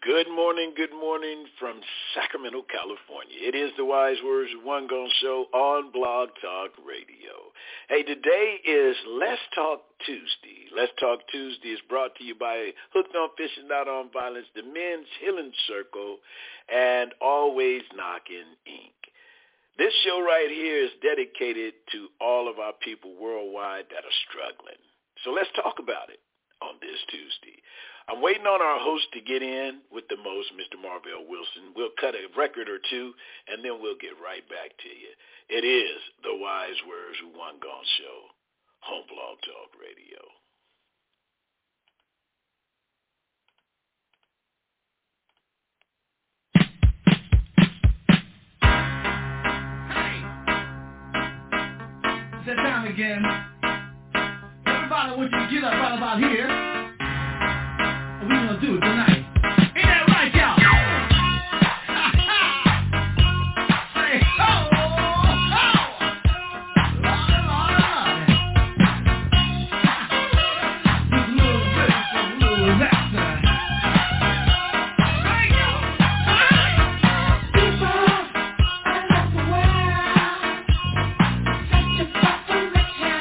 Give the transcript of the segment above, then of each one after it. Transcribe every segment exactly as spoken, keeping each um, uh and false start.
Good morning, good morning from Sacramento, California. It is the Wise Words of One Gone Show on Blog Talk Radio. Hey, today is Let's Talk Tuesday. Let's Talk Tuesday is brought to you by Hooked on Fishing, Not on Violence, the Men's Healing Circle, and Always Knocking, Incorporated. This show right here is dedicated to all of our people worldwide that are struggling. So let's talk about it on this Tuesday. I'm waiting on our host to get in with the most, Mister Marvell Wilson. We'll cut a record or two, and then we'll get right back to you. It is the Wise Words of One Gone Show, Home Blog Talk Radio. It's that time again. Everybody, I want you to get up right about here. We're gonna do it tonight. Ain't that right, y'all? Say ho, ho! Lord, Lord. Just a little bit, just a little that time. There you go. People all over the world searching for connection,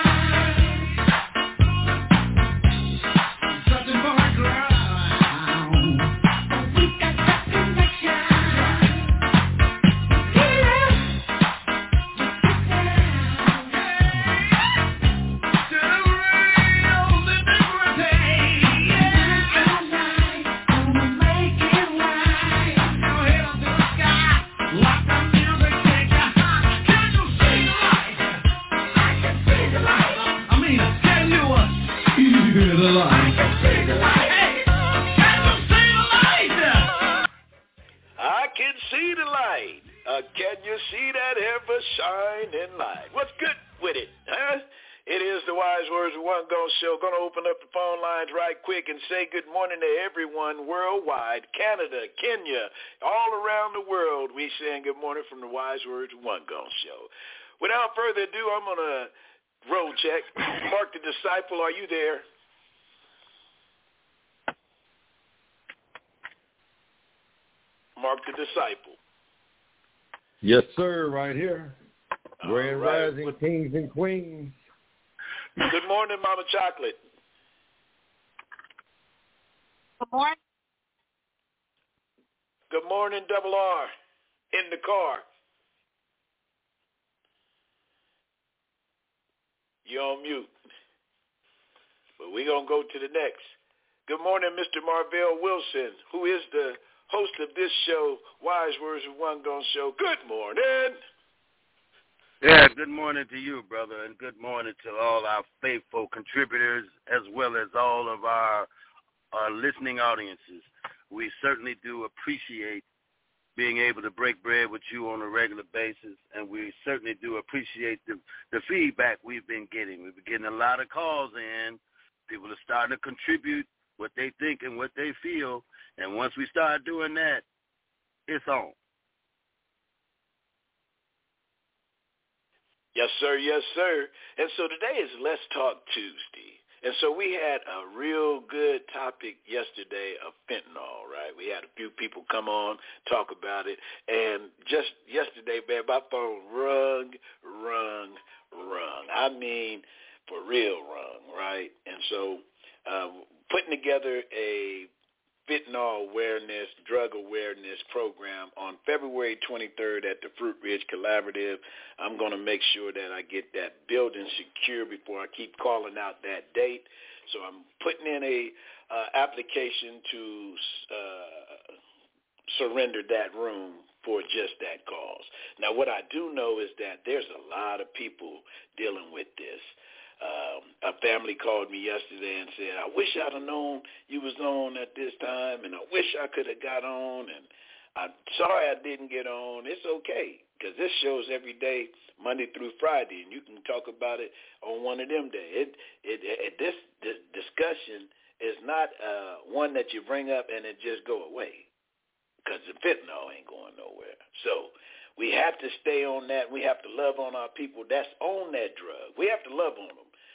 searching for a girl. And say good morning to everyone worldwide, Canada, Kenya, all around the world. We saying good morning from the Wise Words of One Gone Show. Without further ado, I'm going to roll check. Mark the Disciple, are you there? Mark the Disciple. Yes, sir, right here. Grand right. Rising what? Kings and Queens. Good morning, Mama Chocolate. Good morning. Good morning, Double R, in the car. You're on mute. But we're going to go to the next. Good morning, Mister Marvell Wilson, who is the host of this show, Wise Words of One Gone Show. Good morning. Yeah, good morning to you, brother, and good morning to all our faithful contributors as well as all of our our listening audiences. We certainly do appreciate being able to break bread with you on a regular basis, and we certainly do appreciate the, the feedback we've been getting. We've been getting a lot of calls in. People are starting to contribute what they think and what they feel, and once we start doing that, it's on. Yes, sir. Yes, sir. And so today is Let's Talk Tuesday. And so we had a real good topic yesterday of fentanyl, right? We had a few people come on, talk about it. And just yesterday, man, my phone rung, rung, rung. I mean, for real rung, right? And so uh, putting together a fentanyl awareness, drug awareness program on February twenty-third at the Fruit Ridge Collaborative. I'm going to make sure that I get that building secure before I keep calling out that date. So I'm putting in a uh, application to uh, surrender that room for just that cause. Now, what I do know is that there's a lot of people dealing with this. Um, a family called me yesterday and said, I wish I'd have known you was on at this time, and I wish I could have got on, and I'm sorry I didn't get on. It's okay, because this show's every day, Monday through Friday, and you can talk about it on one of them days. It, it, it, this, this discussion is not uh, one that you bring up and it just go away, because the fentanyl ain't going nowhere. So we have to stay on that. We have to love on our people that's on that drug. We have to love on them,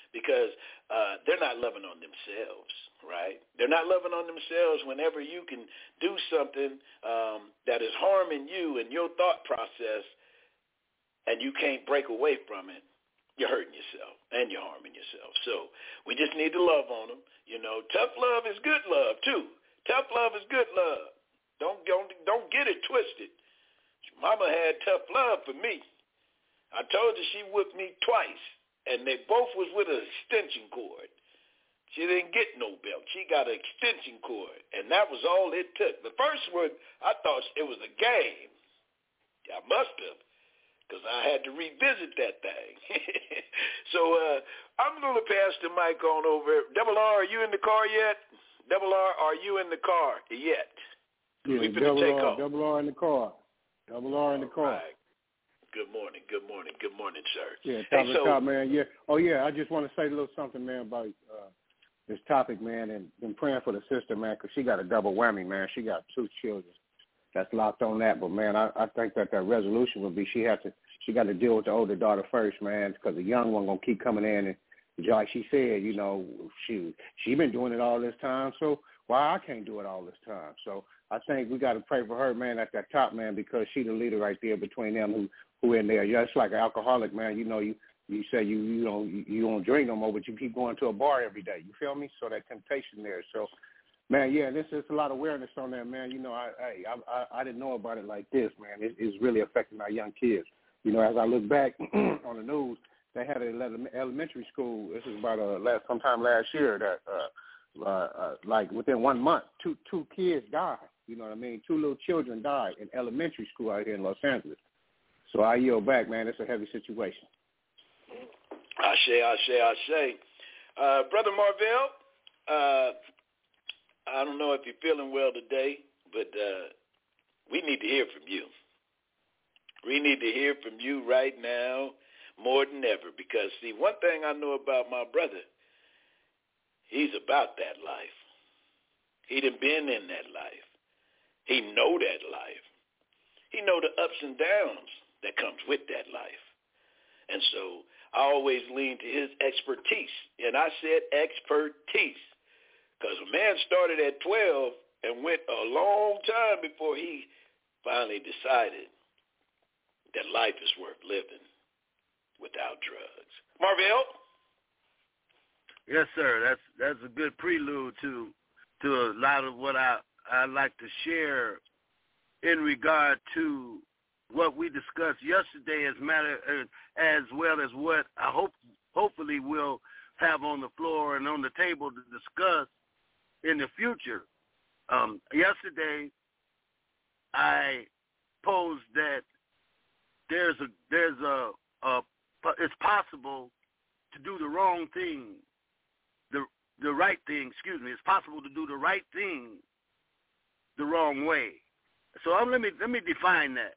because uh, they're not loving on themselves, right? They're not loving on themselves whenever you can do something um, that is harming you and your thought process, and you can't break away from it. You're hurting yourself and you're harming yourself. So we just need to love on them. You know, tough love is good love too. Tough love is good love. Don't don't don't get it twisted. Mama had tough love for me. I told you she whipped me twice, and they both was with an extension cord. She didn't get no belt. She got an extension cord, and that was all it took. The first one, I thought it was a game. I must have, because I had to revisit that thing. so uh, I'm going to pass the mic on over. Double R, are you in the car yet? Double R, are you in the car yet? Yeah, we double take R, off. double R in the car. Double R in the car. Right. Good morning, good morning, good morning, sir. Yeah, top hey, of so, top, man. Yeah. Oh, yeah, I just want to say a little something, man, about uh, this topic, man, and been praying for the sister, man, because she got a double whammy, man. She got two children that's locked on that. But, man, I, I think that that resolution would be she has to, she got to deal with the older daughter first, man, because the young one going to keep coming in. And like she said, you know, she she been doing it all this time, so why I can't do it all this time? So I think we got to pray for her, man, at that top, man, because she the leader right there between them who, who in there. Yeah, it's like an alcoholic, man. You know, you, you say you you don't you, you don't drink no more, but you keep going to a bar every day. You feel me? So that temptation there. So, man, yeah, this is a lot of awareness on that, man. You know, I I I, I didn't know about it like this, man. It, it's really affecting our young kids. You know, as I look back on the news, they had an elementary school. This is about uh, last sometime last year that uh, uh, uh, like within one month, two two kids died. You know what I mean? Two little children died in elementary school out here in Los Angeles. So I yield back, man. It's a heavy situation. Ashe, ashe, ashe. Uh, Brother Marvell, uh, I don't know if you're feeling well today, but uh, we need to hear from you. We need to hear from you right now more than ever because, see, one thing I know about my brother, he's about that life. He done been in that life. He know that life. He know the ups and downs that comes with that life. And so I always lean to his expertise. And I said expertise because a man started at twelve and went a long time before he finally decided that life is worth living without drugs. Marvell? Yes, sir. That's that's a good prelude to to a lot of what I, I like to share in regard to what we discussed yesterday, as matter as well as what I hope hopefully we'll have on the floor and on the table to discuss in the future. Um, yesterday, I posed that there's a there's a, a it's possible to do the wrong thing, the the right thing. Excuse me. It's possible to do the right thing the wrong way. So um, let me let me define that.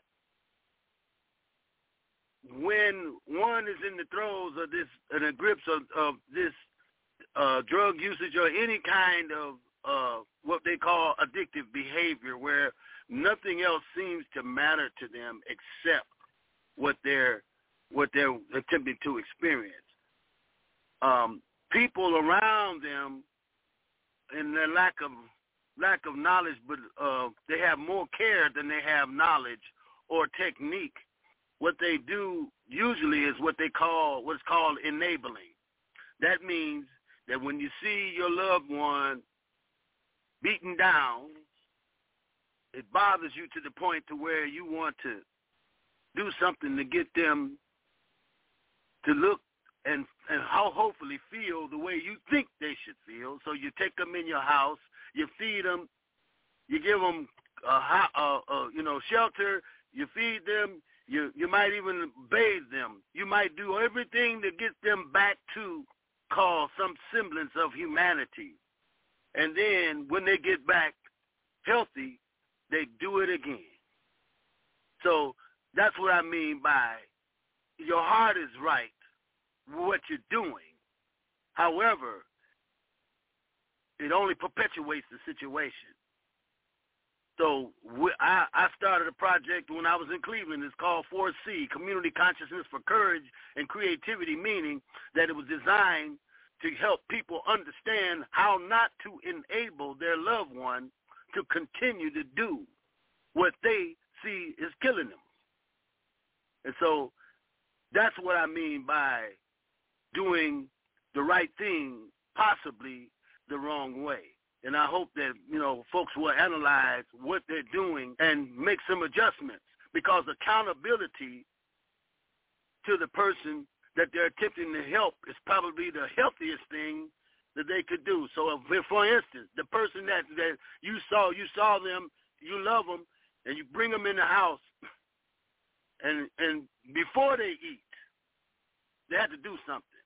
When one is in the throes of this, in the grips of, of this uh, drug usage or any kind of uh, what they call addictive behavior, where nothing else seems to matter to them except what they're what they're attempting to experience. Um, people around them, in their lack of lack of knowledge, but uh, they have more care than they have knowledge or technique. What they do usually is what they call what's called enabling. That means that when you see your loved one beaten down, it bothers you to the point to where you want to do something to get them to look and and how hopefully feel the way you think they should feel. So you take them in your house, you feed them, you give them a, a, a you know shelter, you feed them. You you might even bathe them. You might do everything to get them back to call some semblance of humanity. And then when they get back healthy, they do it again. So that's what I mean by your heart is right, what you're doing. However, it only perpetuates the situation. So we, I, I started a project when I was in Cleveland. It's called four C, Community Consciousness for Courage and Creativity, meaning that it was designed to help people understand how not to enable their loved one to continue to do what they see is killing them. And so that's what I mean by doing the right thing, possibly the wrong way. And I hope that, you know, folks will analyze what they're doing and make some adjustments, because accountability to the person that they're attempting to help is probably the healthiest thing that they could do. So, if, for instance, the person that, that you saw, you saw them, you love them, and you bring them in the house, and and before they eat, they have to do something.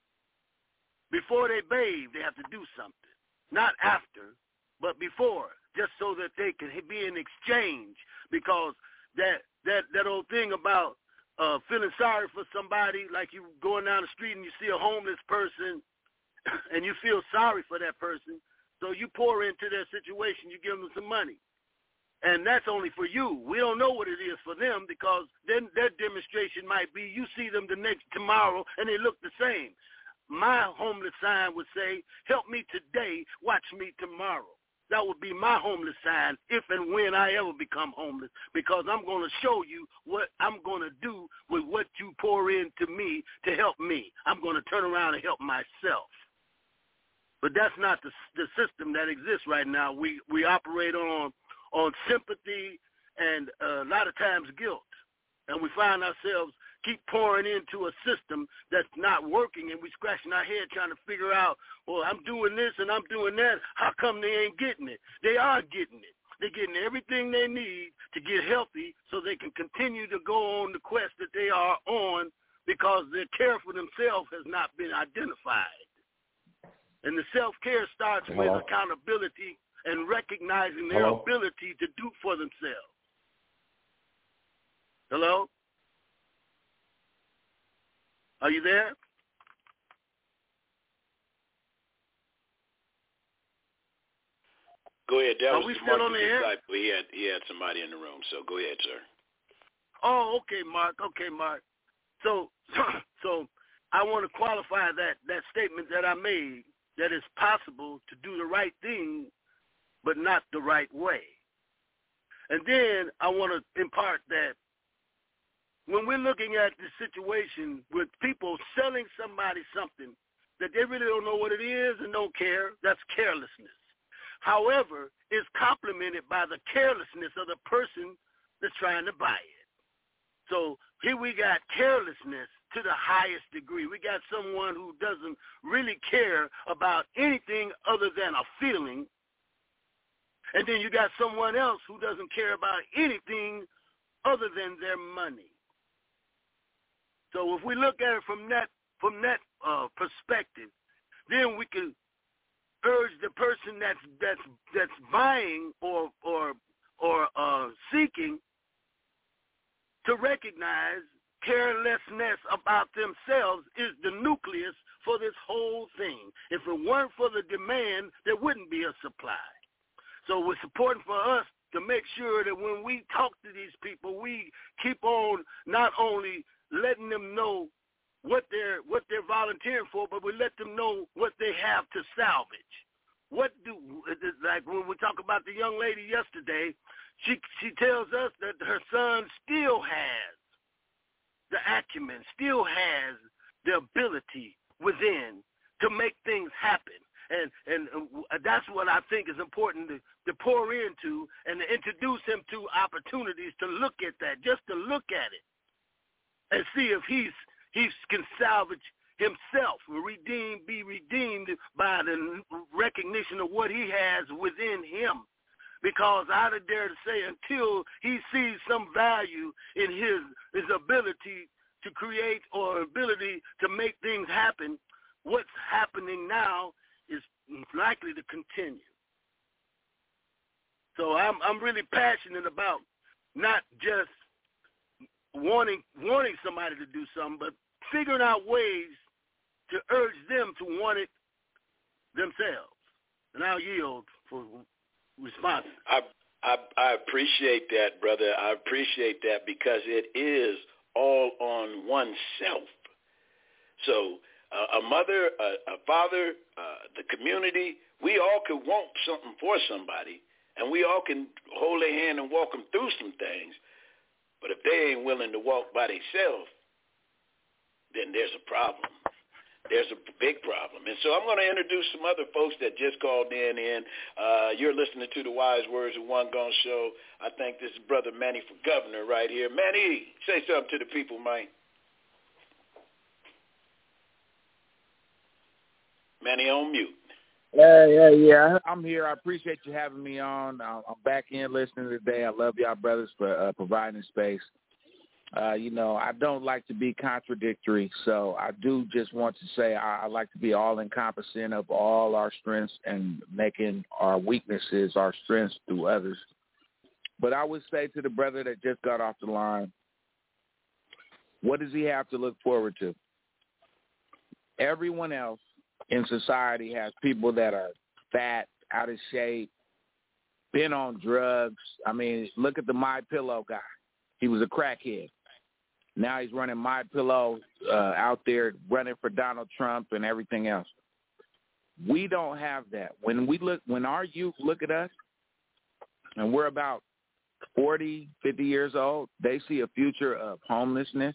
Before they bathe, they have to do something. Not after, but before, just so that they can be in exchange. Because that that, that old thing about uh, feeling sorry for somebody, like you going down the street and you see a homeless person and you feel sorry for that person, so you pour into their situation, you give them some money. And that's only for you. We don't know what it is for them, because then their demonstration might be you see them the next tomorrow and they look the same. My homeless sign would say, help me today, watch me tomorrow. That would be my homeless sign if and when I ever become homeless, because I'm going to show you what I'm going to do with what you pour into me to help me. I'm going to turn around and help myself. But that's not the, the system that exists right now. We, we operate on, on sympathy and uh, a lot of times guilt. And we find ourselves keep pouring into a system that's not working, and we scratching our head trying to figure out, well, I'm doing this and I'm doing that. How come they ain't getting it? They are getting it. They're getting everything they need to get healthy so they can continue to go on the quest that they are on, because their care for themselves has not been identified. And the self-care starts Hello. with accountability and recognizing their Hello? ability to do for themselves. Hello? Are you there? Go ahead. That Are was we the still on the air? Disciple. He had, he had somebody in the room, so go ahead, sir. Oh, okay, Mark. Okay, Mark. So, so I want to qualify that, that statement that I made, that it's possible to do the right thing, but not the right way. And then I want to impart that when we're looking at the situation with people selling somebody something that they really don't know what it is and don't care, that's carelessness. However, it's complemented by the carelessness of the person that's trying to buy it. So here we got carelessness to the highest degree. We got someone who doesn't really care about anything other than a feeling. And then you got someone else who doesn't care about anything other than their money. So if we look at it from that from that uh, perspective, then we can urge the person that's that's that's buying or or or uh, seeking to recognize carelessness about themselves is the nucleus for this whole thing. If it weren't for the demand, there wouldn't be a supply. So it's important for us to make sure that when we talk to these people, we keep on not only letting them know what they're what they're volunteering for, but we let them know what they have to salvage. What do like when we talk about the young lady yesterday, she she tells us that her son still has the acumen, still has the ability within to make things happen. And and that's what I think is important to, to pour into and to introduce him to opportunities to look at that, just to look at it and see if he's he can salvage himself, redeem, be redeemed by the recognition of what he has within him. Because I would dare to say, until he sees some value in his his ability to create or ability to make things happen, what's happening now is likely to continue. So I'm I'm really passionate about not just wanting wanting somebody to do something, but figuring out ways to urge them to want it themselves. And I'll yield for response. I I, I appreciate that, brother. I appreciate that because it is all on oneself. So uh, a mother, a, a father, uh, the community, we all could want something for somebody, and we all can hold their hand and walk them through some things. But if they ain't willing to walk by themselves, then there's a problem. There's a big problem. And so I'm going to introduce some other folks that just called in. in. Uh, you're listening to the Wise Words of One Gone Show. I think this is Brother Manny for Governor right here. Manny, say something to the people, Mike. Manny on mute. Yeah, yeah, yeah. I'm here. I appreciate you having me on. I'm back in listening today. I love y'all brothers for uh, providing space. Uh, you know, I don't like to be contradictory, so I do just want to say I, I like to be all-encompassing of all our strengths and making our weaknesses our strengths through others. But I would say to the brother that just got off the line, what does he have to look forward to? Everyone else in society has people that are fat, out of shape, been on drugs. I mean, look at the My Pillow guy. He was a crackhead. Now he's running My Pillow uh, out there, running for Donald Trump and everything else. We don't have that. When we look, when our youth look at us, and we're about forty, fifty years old, they see a future of homelessness.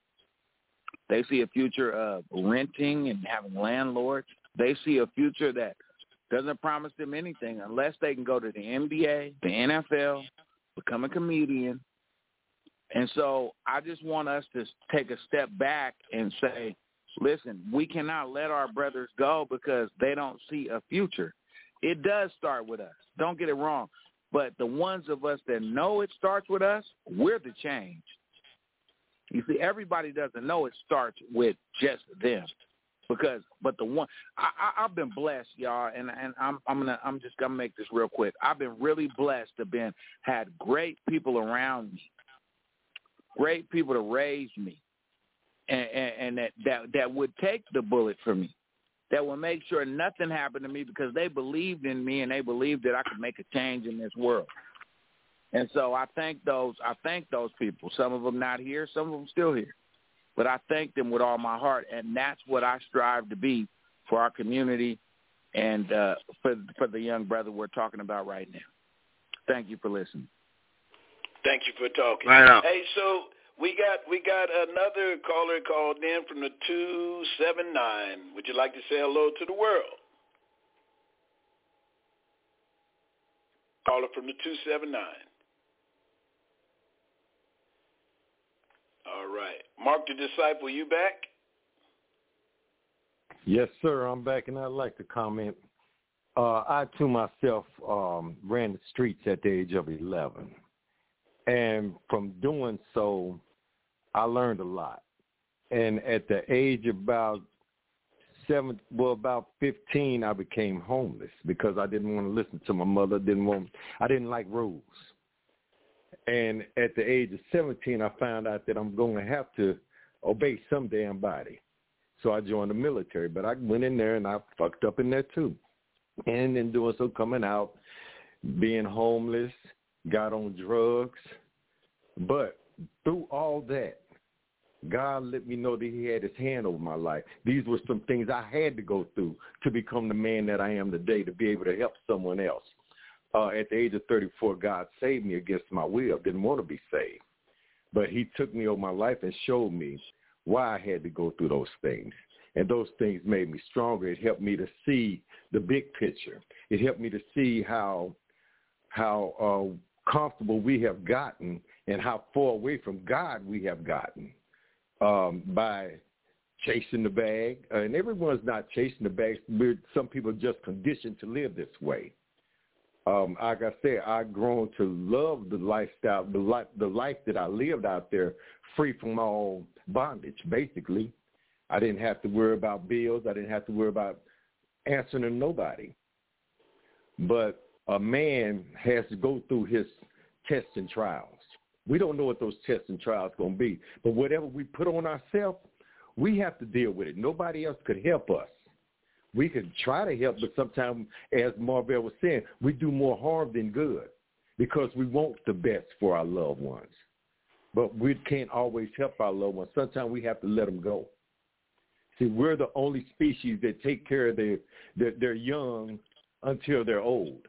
They see a future of renting and having landlords. They see a future that doesn't promise them anything unless they can go to the N B A, the N F L, become a comedian. And so I just want us to take a step back and say, listen, we cannot let our brothers go because they don't see a future. It does start with us. Don't get it wrong. But the ones of us that know it starts with us, we're the change. You see, everybody doesn't know it starts with just them, because. But the one I, I, I've been blessed, y'all, and and I'm I'm gonna I'm just gonna make this real quick. I've been really blessed to been had great people around me, great people to raise me, and, and, and that, that that would take the bullet for me, that would make sure nothing happened to me because they believed in me and they believed that I could make a change in this world. And so I thank those I thank those people. Some of them not here, some of them still here. But I thank them with all my heart, and that's what I strive to be for our community and uh, for for the young brother we're talking about right now. Thank you for listening. Thank you for talking. Right on. Hey, so we got we got another caller called in from the two seven nine. Would you like to say hello to the world? Caller from the two seven nine. All right. Mark the Disciple, you back? Yes, sir. I'm back, and I'd like to comment. Uh, I, to myself, um, ran the streets at the age of eleven. And from doing so, I learned a lot. And at the age about seven, well, about fifteen, I became homeless because I didn't want to listen to my mother. Didn't want, I didn't like rules. And at the age of seventeen, I found out that I'm going to have to obey some damn body. So I joined the military. But I went in there, and I fucked up in there, too. And in doing so, coming out, being homeless, got on drugs. But through all that, God let me know that he had his hand over my life. These were some things I had to go through to become the man that I am today, to be able to help someone else. Uh, at the age of thirty-four, God saved me against my will. Didn't want to be saved. But he took me over my life and showed me why I had to go through those things. And those things made me stronger. It helped me to see the big picture. It helped me to see how how uh, comfortable we have gotten and how far away from God we have gotten um, by chasing the bag. Uh, and everyone's not chasing the bag. We're, some people are just conditioned to live this way. Um, like I said, I've grown to love the lifestyle, the life, the life that I lived out there, free from all bondage, basically. I didn't have to worry about bills. I didn't have to worry about answering to nobody. But a man has to go through his tests and trials. We don't know what those tests and trials are going to be. But whatever we put on ourselves, we have to deal with it. Nobody else could help us. We could try to help, but sometimes, as Marvell was saying, we do more harm than good. because we want the best for our loved ones. But we can't always help our loved ones. Sometimes we have to let them go. See, we're the only species that take care of their, their, their young until they're old.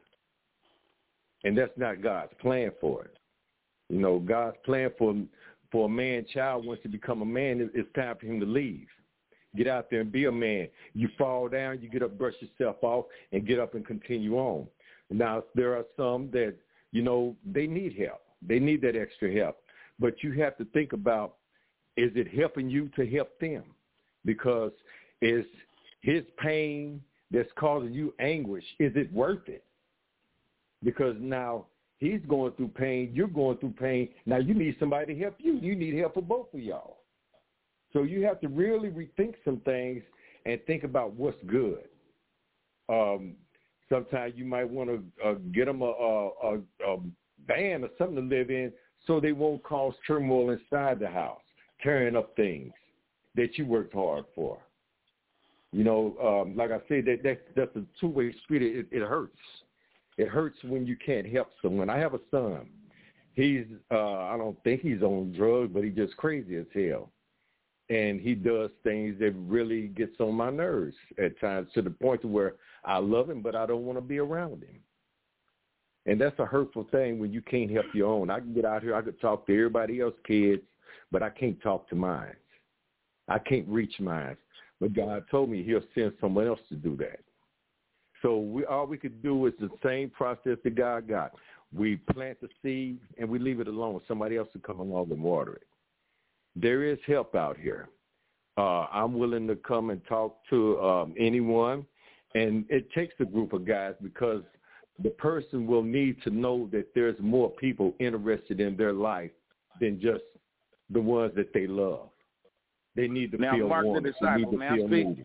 And that's not God's plan for it. You know, God's plan for for a man child, once he become a man, it's time for him to leave. Get out there and be a man. You fall down, you get up, brush yourself off, and get up and continue on. Now, there are some that, you know, they need help. They need that extra help. But you have to think about, is it helping you to help them? Because is his pain that's causing you anguish, is it worth it? Because now he's going through pain, you're going through pain. Now you need somebody to help you. You need help for both of y'all. So you have to really rethink some things and think about what's good. Um, sometimes you might want to uh, get them a, a, a, a van or something to live in so they won't cause turmoil inside the house, tearing up things that you worked hard for. You know, um, like I said, that, that that's a two-way street. It, it hurts. It hurts when you can't help someone. I have a son. He's, uh, I don't think he's on drugs, but he's just crazy as hell. And he does things that really gets on my nerves at times, to the point to where I love him, but I don't want to be around him. And that's a hurtful thing when you can't help your own. I can get out here, I could talk to everybody else's kids, but I can't talk to mine. I can't reach mine. But God told me he'll send someone else to do that. So we, all we could do is the same process that God got. We plant the seed and we leave it alone. Somebody else will come along and water it. There is help out here. Uh, I'm willing to come and talk to um, anyone, and it takes a group of guys, because the person will need to know that there's more people interested in their life than just the ones that they love. They need to now, feel Mark wanted. The disciple, they need to feel needed.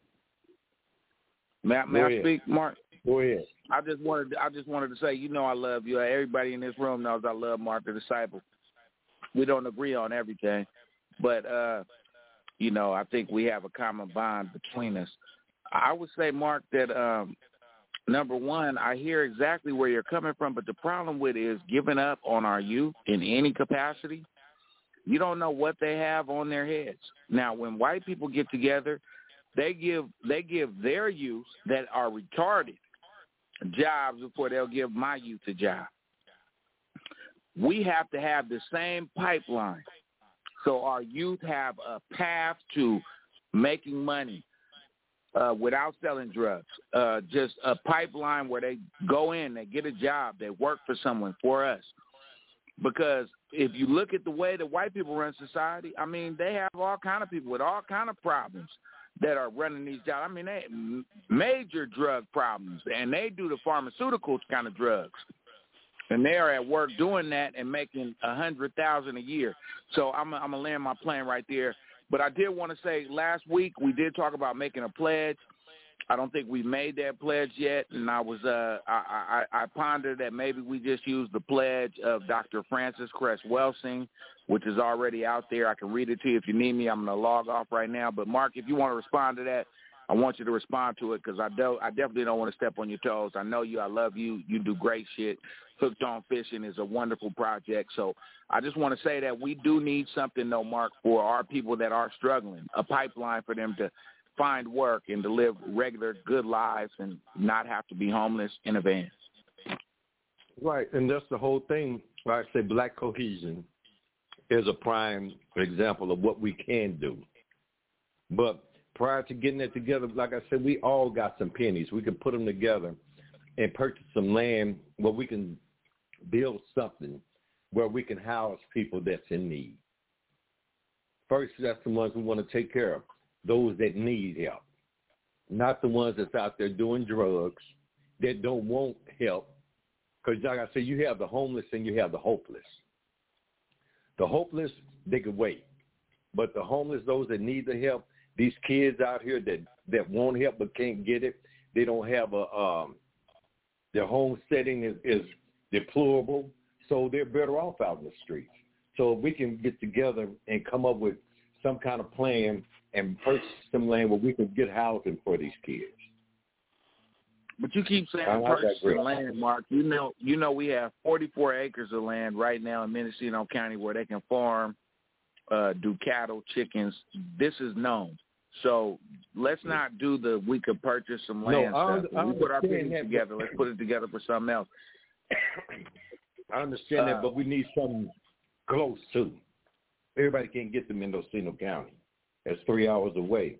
May I, may I speak, Mark? Go ahead. I just wanted I just wanted to say, you know I love you. Everybody in this room knows I love Mark the disciple. We don't agree on everything, but, uh, you know, I think we have a common bond between us. I would say, Mark, that, um, number one, I hear exactly where you're coming from, but the problem with it is giving up on our youth in any capacity. You don't know what they have on their heads. Now, when white people get together, they give they give their youth that are retarded jobs before they'll give my youth a job. We have to have the same pipeline so our youth have a path to making money uh, without selling drugs, uh, just a pipeline where they go in, they get a job, they work for someone, for us. Because if you look at the way that white people run society, I mean, they have all kind of people with all kind of problems that are running these jobs. I mean, they major drug problems, and they do the pharmaceuticals kind of drugs. And they are at work doing that and making a hundred thousand a year. So I'm, I'm gonna land my plane right there. But I did want to say, last week we did talk about making a pledge. I don't think we made that pledge yet, and I was uh, I, I, I pondered that maybe we just use the pledge of Doctor Francis Cress Welsing, which is already out there. I can read it to you if you need me. I'm going to log off right now. But, Mark, if you want to respond to that, I want you to respond to it, because I, do, I definitely don't want to step on your toes. I know you. I love you. You do great shit. Hooked on Fishing is a wonderful project. So I just want to say that we do need something, though, Mark, for our people that are struggling, a pipeline for them to find work and to live regular, good lives and not have to be homeless in a van. Right, and that's the whole thing. Like I say, black cohesion is a prime example of what we can do. But prior to getting it together, like I said, we all got some pennies. We can put them together and purchase some land where we can build something where we can house people that's in need. First, that's the ones we want to take care of. Those that need help, not the ones that's out there doing drugs that don't want help. Because like I said, you have the homeless and you have the hopeless. The hopeless, they could wait. But the homeless, those that need the help, these kids out here that, that want help but can't get it, they don't have a, um, their home setting is, is deplorable, so they're better off out in the streets. So if we can get together and come up with some kind of plan and purchase some land where we can get housing for these kids. But you keep saying I purchasing land, Mark. You know, you know, we have forty-four acres of land right now in Mendocino County where they can farm, uh, do cattle, chickens. This is known. So let's not do the we could purchase some land no, stuff. I, I we put our pennies that, together. Let's put it together for something else. I understand uh, that, but we need something close to. Everybody can't get to Mendocino County. That's three hours away.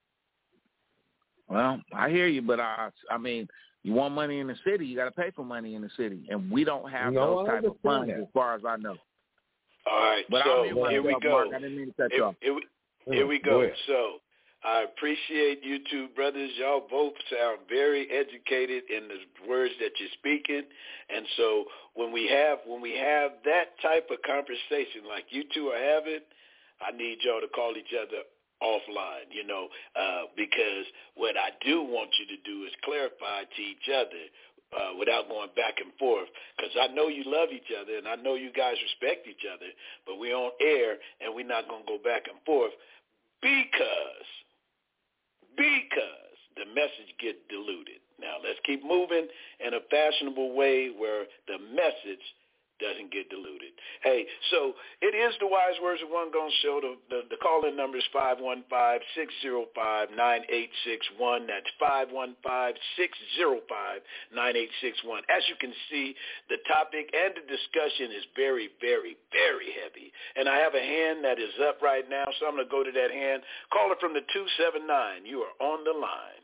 Well, I hear you, but I, I mean, you want money in the city, you got to pay for money in the city, and we don't have no, those type of funds that. as far as I know. All right, but so myself, here we go. Mark, I didn't mean to cut you off. Here, here we go. go So I appreciate you two brothers. Y'all both sound very educated in the words that you're speaking, and so when we have when we have that type of conversation like you two are having, I need y'all to call each other offline, you know, uh, because what I do want you to do is clarify to each other uh, without going back and forth, because I know you love each other and I know you guys respect each other, but we're on air and we're not going to go back and forth because, because the message gets diluted. Now, let's keep moving in a fashionable way where the message doesn't get diluted. Hey, so it is the Wise Words of One Gone Show. The, the, the call-in number is five one five, six zero five, nine eight six one. That's five one five, six zero five, nine eight six one. As you can see, the topic and the discussion is very, very, very heavy. And I have a hand that is up right now, so I'm going to go to that hand. Caller from the two seven nine. You are on the line.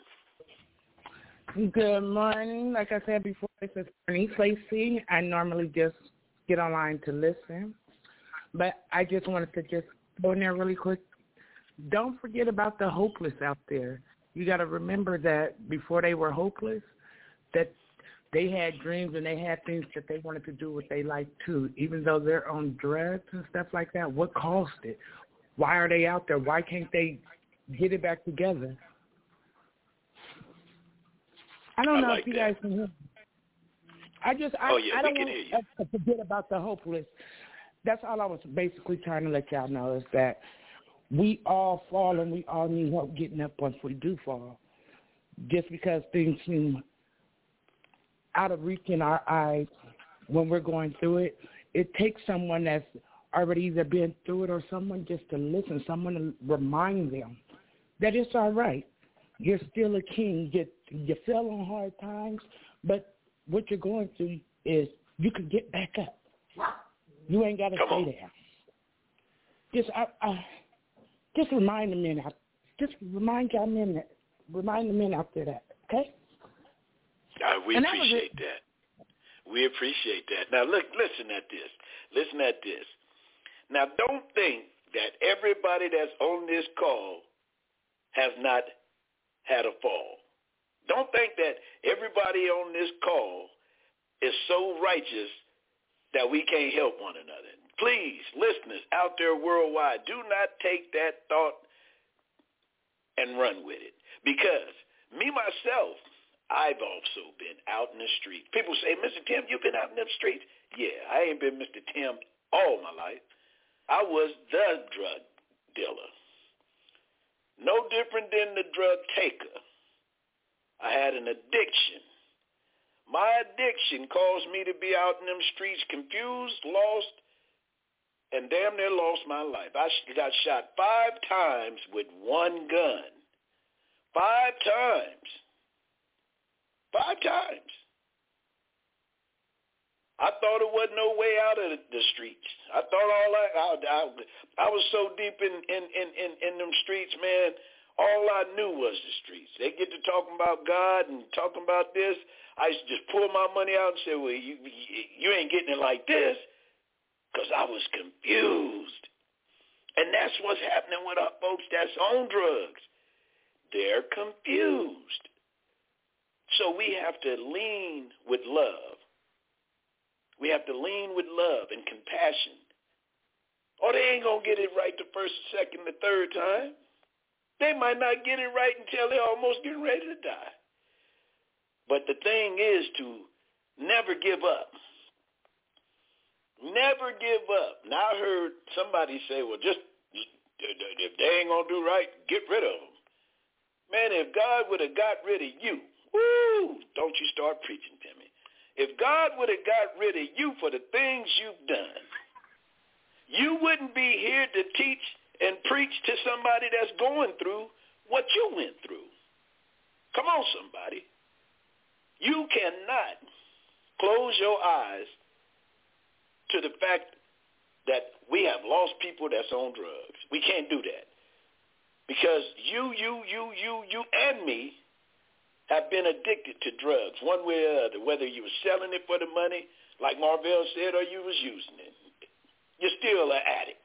Good morning. Like I said before, this is Bernice Lacey. I normally just get online to listen, but I just wanted to just go in there really quick. Don't forget about the hopeless out there. You got to remember that before they were hopeless, that they had dreams and they had things that they wanted to do what they liked too, even though they're on drugs and stuff like that. What caused it? Why are they out there? Why can't they get it back together? I don't I know like if you that. guys can hear me. I just, I, oh, yeah, I don't we can want hear you. us to forget about the hopeless. That's all I was basically trying to let y'all know is that we all fall and we all need help getting up once we do fall. Just because things seem out of reach in our eyes when we're going through it, it takes someone that's already either been through it or someone just to listen, someone to remind them that it's all right. You're still a king. You, you fell on hard times, but what you're going through is you can get back up. You ain't got to stay there. Just, I, I, just remind the men out. Just remind y'all men that. Remind the men out there that. Okay. Uh, we and appreciate that, that. We appreciate that. Now look, listen at this. Listen at this. Now don't think that everybody that's on this call has not had a fall. Don't think that everybody on this call is so righteous that we can't help one another. Please, listeners out there worldwide, do not take that thought and run with it. Because me, myself, I've also been out in the street. People say, Mister Tim, you've been out in the streets? Yeah, I ain't been Mister Tim all my life. I was the drug dealer. No different than the drug taker. I had an addiction. My addiction caused me to be out in them streets confused, lost, and damn near lost my life. I got shot five times with one gun. Five times. Five times. I thought it wasn't no way out of the streets. I thought all I, I, I, I was so deep in, in, in, in, in them streets, man. All I knew was the streets. They get to talking about God and talking about this. I used to just pull my money out and say, well, you, you ain't getting it like this, because I was confused. And that's what's happening with our folks that's on drugs. They're confused. So we have to lean with love. We have to lean with love and compassion. Or they ain't going to get it right the first, second, the third time. They might not get it right until they're almost getting ready to die. But the thing is to never give up. Never give up. Now I heard somebody say, well, just if they ain't going to do right, get rid of them. Man, if God would have got rid of you Woo! Don't you start preaching to me. If God would have got rid of you for the things you've done, you wouldn't be here to teach and preach to somebody that's going through what you went through. Come on, somebody. You cannot close your eyes to the fact that we have lost people that's on drugs. We can't do that. Because you, you, you, you, you, and me have been addicted to drugs one way or other, whether you were selling it for the money, like Marvell said, or you was using it. You're still an addict,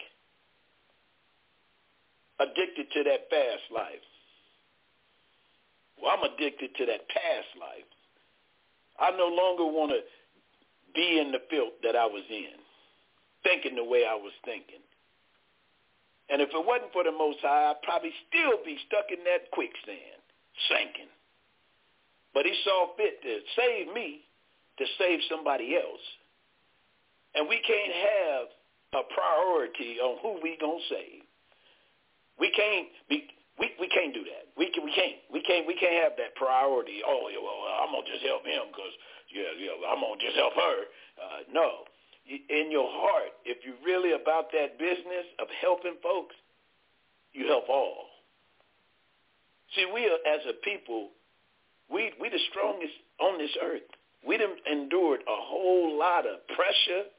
addicted to that fast life. Well, I'm addicted to that past life. I no longer want to be in the filth that I was in, thinking the way I was thinking. And if it wasn't for the Most High, I'd probably still be stuck in that quicksand, sinking. But he saw fit to save me to save somebody else. And we can't have a priority on who we gonna save. We can't be we, we can't do that. We can, we can't we can't we can't have that priority. Oh, yeah, well, I'm gonna just help him because yeah yeah I'm gonna just help her. Uh, no, in your heart, if you're really about that business of helping folks, you help all. See, we are, as a people, we we the strongest on this earth. We done endured a whole lot of pressure,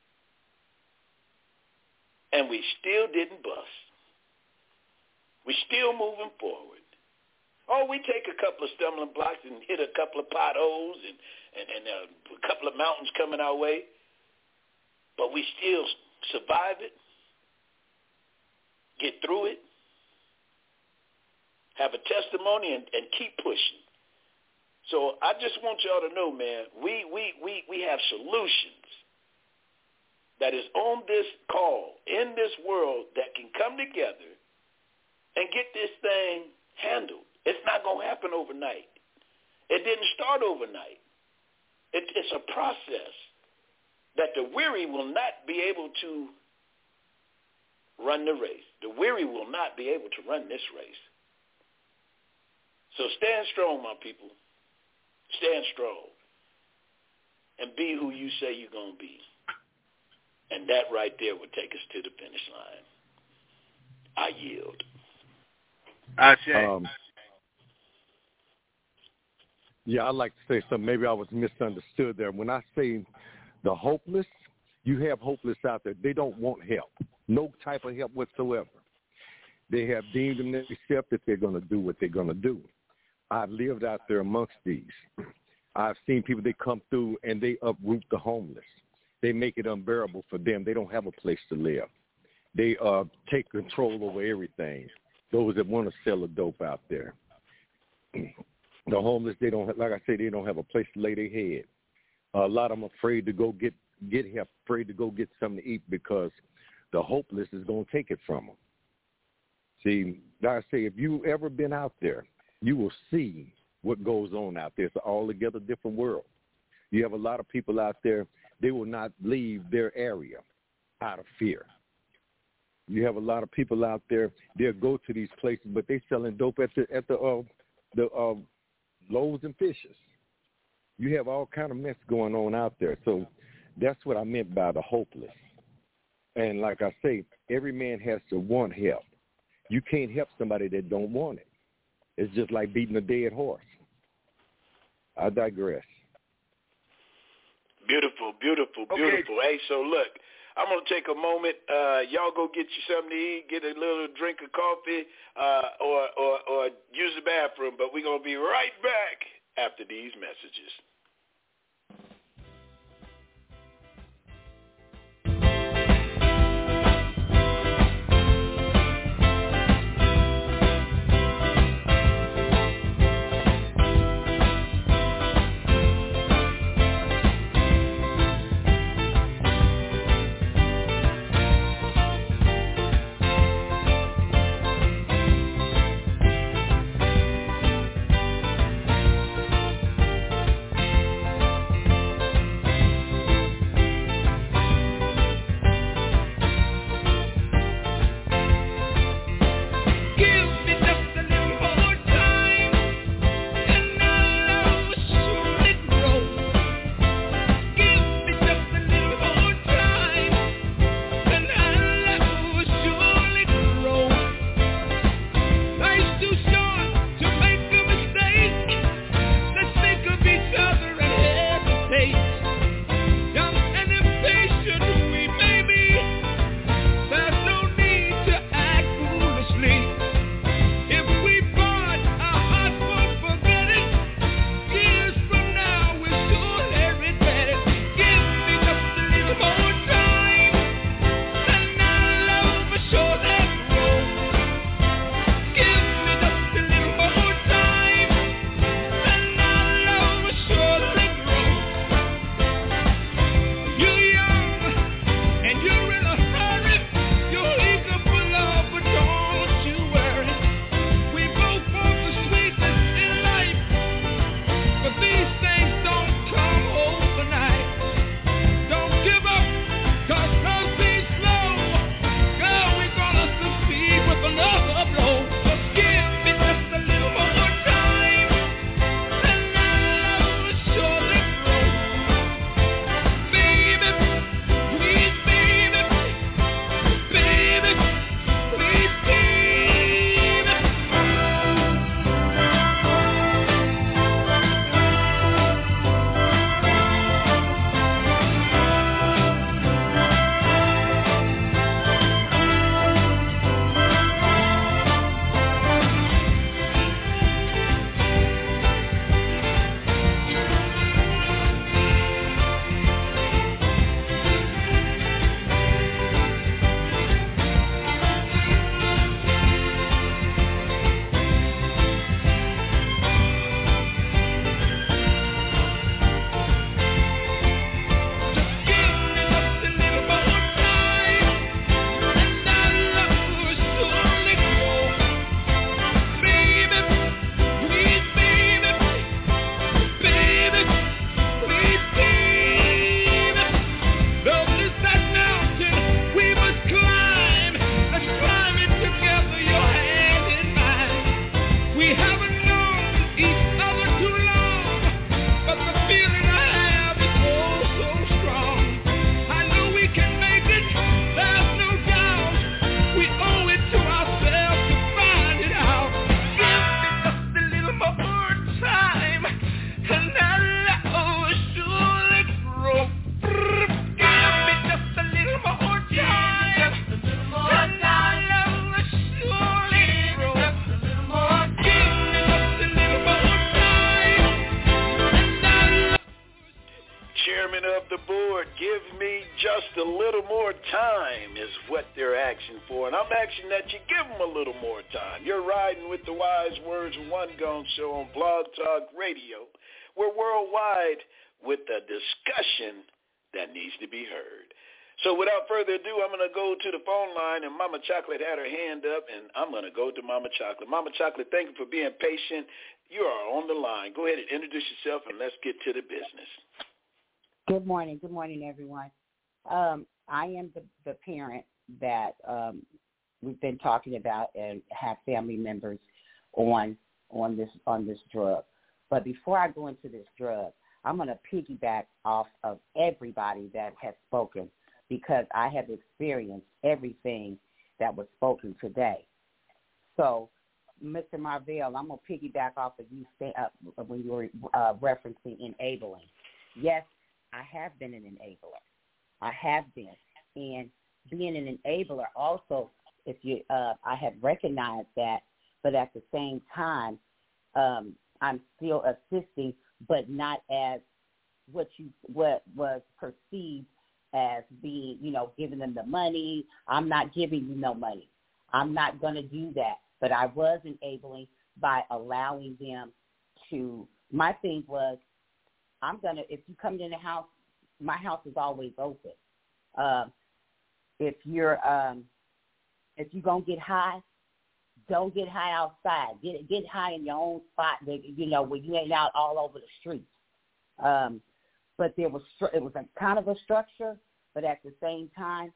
and we still didn't bust. We still moving forward. Oh, we take a couple of stumbling blocks and hit a couple of potholes and, and, and uh, a couple of mountains coming our way, but we still survive it, get through it, have a testimony, and, and keep pushing. So I just want y'all to know, man, we, we, we, we have solutions that is on this call, in this world, that can come together and get this thing handled. It's not going to happen overnight. It didn't start overnight. It, it's a process that the weary will not be able to run the race. The weary will not be able to run this race. So stand strong, my people. Stand strong. And be who you say you're going to be. And that right there would take us to the finish line. I yield. I say. Um, yeah, I'd like to say something. Maybe I was misunderstood there. When I say the hopeless, you have hopeless out there. They don't want help. No type of help whatsoever. They have deemed them accept that they're going to do what they're going to do. I've lived out there amongst these. I've seen people, they come through and they uproot the homeless. They make it unbearable for them. They don't have a place to live. They uh, take control over everything. Those that want to sell a dope out there. The homeless, they don't, like I say, they don't have a place to lay their head. Uh, a lot of them are afraid to go get, get help, afraid to go get something to eat because the hopeless is going to take it from them. See, like I say, if you've ever been out there, you will see what goes on out there. It's an altogether different world. You have a lot of people out there, they will not leave their area out of fear. You have a lot of people out there, they'll go to these places, but they selling dope at the at the uh, the uh, loaves and fishes. You have all kind of mess going on out there. So that's what I meant by the hopeless. And like I say, every man has to want help. You can't help somebody that don't want it. It's just like beating a dead horse. I digress. Beautiful, beautiful, beautiful. Okay. Hey, so look, I'm going to take a moment. Uh, y'all go get you something to eat, get a little drink of coffee, uh, or, or, or use the bathroom. But we're going to be right back after these messages. Just a little more time is what they're asking for, and I'm asking that you give them a little more time. You're riding with the Wise Words of One Gone Show on Blog Talk Radio. We're worldwide with a discussion that needs to be heard. So without further ado, I'm going to go to the phone line, and Mama Chocolate had her hand up, and I'm going to go to Mama Chocolate. Mama Chocolate, thank you for being patient. You are on the line. Go ahead and introduce yourself, and let's get to the business. Good morning. Good morning, everyone. Um, I am the, the parent that um, we've been talking about and have family members on on this on this drug. But before I go into this drug, I'm going to piggyback off of everybody that has spoken because I have experienced everything that was spoken today. So, Mister Marvell, I'm going to piggyback off of you say, uh, when you were uh, referencing enabling. Yes, I have been an enabler. I have been. And being an enabler also, if you, uh, I have recognized that, but at the same time, um, I'm still assisting, but not as what you what was perceived as being, you know, giving them the money. I'm not giving you no money. I'm not going to do that. But I was enabling by allowing them to. My thing was, I'm gonna. If you come in the house, my house is always open. Uh, if you're um, if you're gonna get high, don't get high outside. Get get high in your own spot. That, you know, where you ain't out all over the streets. Um, but there was it was a kind of a structure, but at the same time,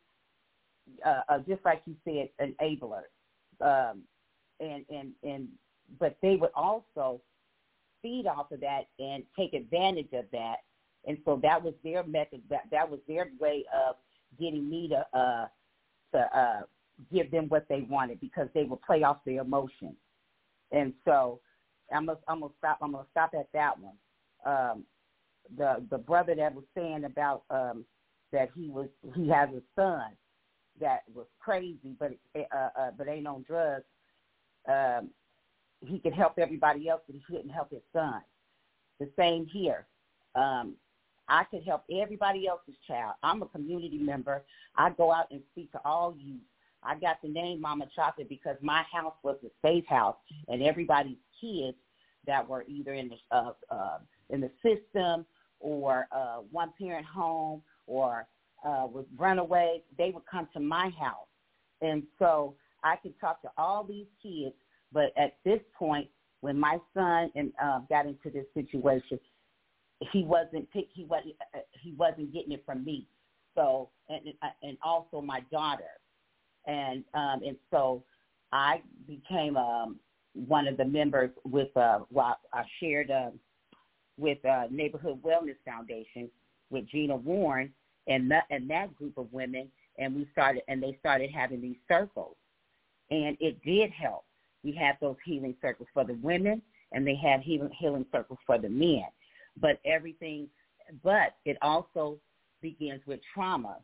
uh, uh, just like you said, enabler. Um, and and and but they would also feed off of that and take advantage of that. And so that was their method. That that was their way of getting me to uh, to uh, give them what they wanted because they would play off their emotions. And so I'm gonna I'm gonna stop. I'm gonna stop at that one. Um, the the brother that was saying about um, that he was he has a son that was crazy, but uh, uh, but ain't on drugs. Um, he could help everybody else, but he couldn't help his son. The same here. Um, I could help everybody else's child. I'm a community member. I go out and speak to all youth. I got the name Mama Chocolate because my house was a safe house, and everybody's kids that were either in the uh, uh, in the system or uh, one-parent home or uh, was runaways, they would come to my house. And so I could talk to all these kids, but at this point, when my son and uh, got into this situation, he wasn't he wasn't he wasn't getting it from me. So and and also my daughter, and um, and so I became um, one of the members with uh, well, I shared uh, with uh, Neighborhood Wellness Foundation with Gina Warren and that and that group of women, and we started and they started having these circles, and it did help. We had those healing circles for the women, and they had healing healing circles for the men. But everything, but it also begins with trauma.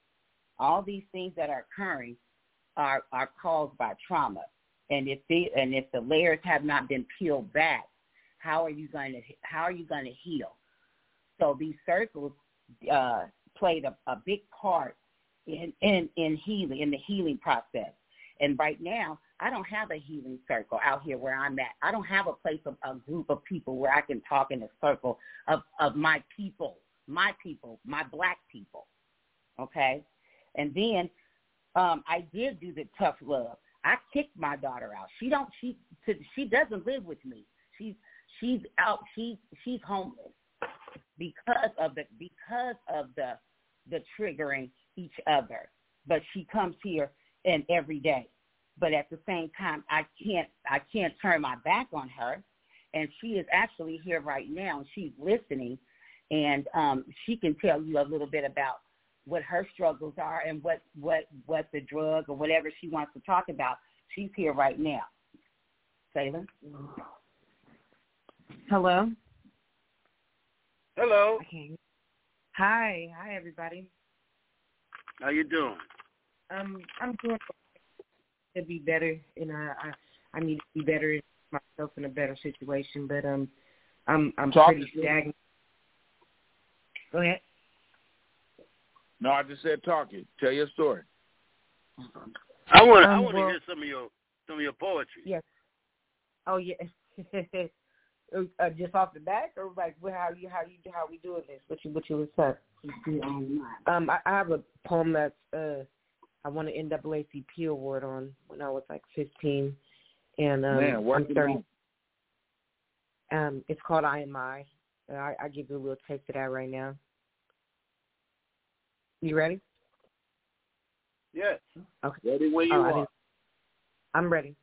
All these things that are occurring are, are caused by trauma. And if the and if the layers have not been peeled back, how are you going to how are you going to heal? So these circles uh, played a, a big part in, in in healing in the healing process. And right now, I don't have a healing circle out here where I'm at. I don't have a place of a group of people where I can talk in a circle of, of my people, my people, my black people, okay? And then um, I did do the tough love. I kicked my daughter out. She don't. She she doesn't live with me. She's she's out. She's she's homeless because of the because of the the triggering each other. But she comes here and every day. But at the same time, I can't I can't turn my back on her, and she is actually here right now, and she's listening, and um, she can tell you a little bit about what her struggles are and what, what, what the drug or whatever she wants to talk about. She's here right now. Taylor? Hello? Hello. Okay. Hi. Hi, everybody. How you doing? Um, I'm doing to be better, and I, I I need to be better myself in a better situation, but um, I'm I'm Talk pretty stagnant. Go ahead. No, I just said talking. Tell your story. I want. Um, I want to well, hear some of your some of your poetry. Yes. Oh yeah. uh, just off the bat, or like well, how you how you how we doing this? What you what you was saying? Um, I, I have a poem that's uh, I won an N double A C P award on when I was like fifteen, and um, Man, I'm thirty. On? Um, it's called I Am I. Uh, I I give you a little taste of that right now. You ready? Yes. Okay. Ready when you oh, are. I'm ready.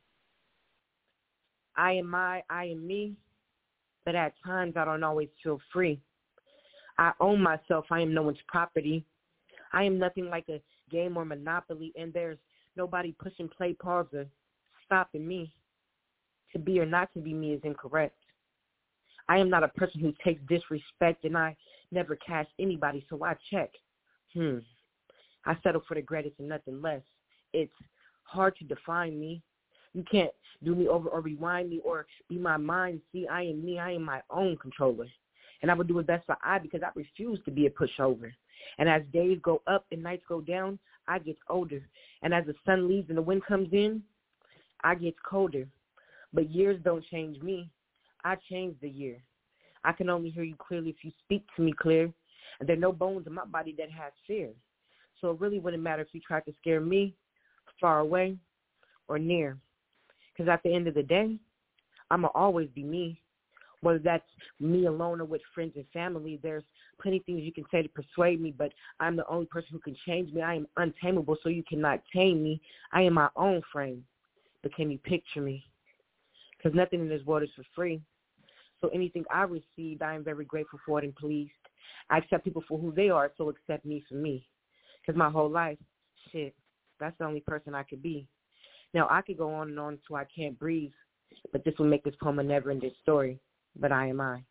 I am I, I am me, but at times I don't always feel free. I own myself. I am no one's property. I am nothing like a game or monopoly, and there's nobody pushing play pause or stopping me. To be or not to be me is incorrect. I am not a person who takes disrespect, and I never cash anybody, so I check. Hmm. I settle for the greatest and nothing less. It's hard to define me. You can't do me over or rewind me or be my mind. See, I am me. I am my own controller. And I will do it best for I because I refuse to be a pushover. And as days go up and nights go down, I get older. And as the sun leaves and the wind comes in, I get colder. But years don't change me. I change the year. I can only hear you clearly if you speak to me clear. And there are no bones in my body that has fear. So it really wouldn't matter if you tried to scare me far away or near. Because at the end of the day, I'm going to always be me. Whether that's me alone or with friends and family, there's plenty of things you can say to persuade me, but I'm the only person who can change me. I am untamable, so you cannot tame me. I am my own frame. But can you picture me? Because nothing in this world is for free. So anything I received, I am very grateful for it and pleased. I accept people for who they are, so accept me for me. Because my whole life, shit, that's the only person I could be. Now, I could go on and on until I can't breathe, but this will make this poem a never-ending story. But I am I.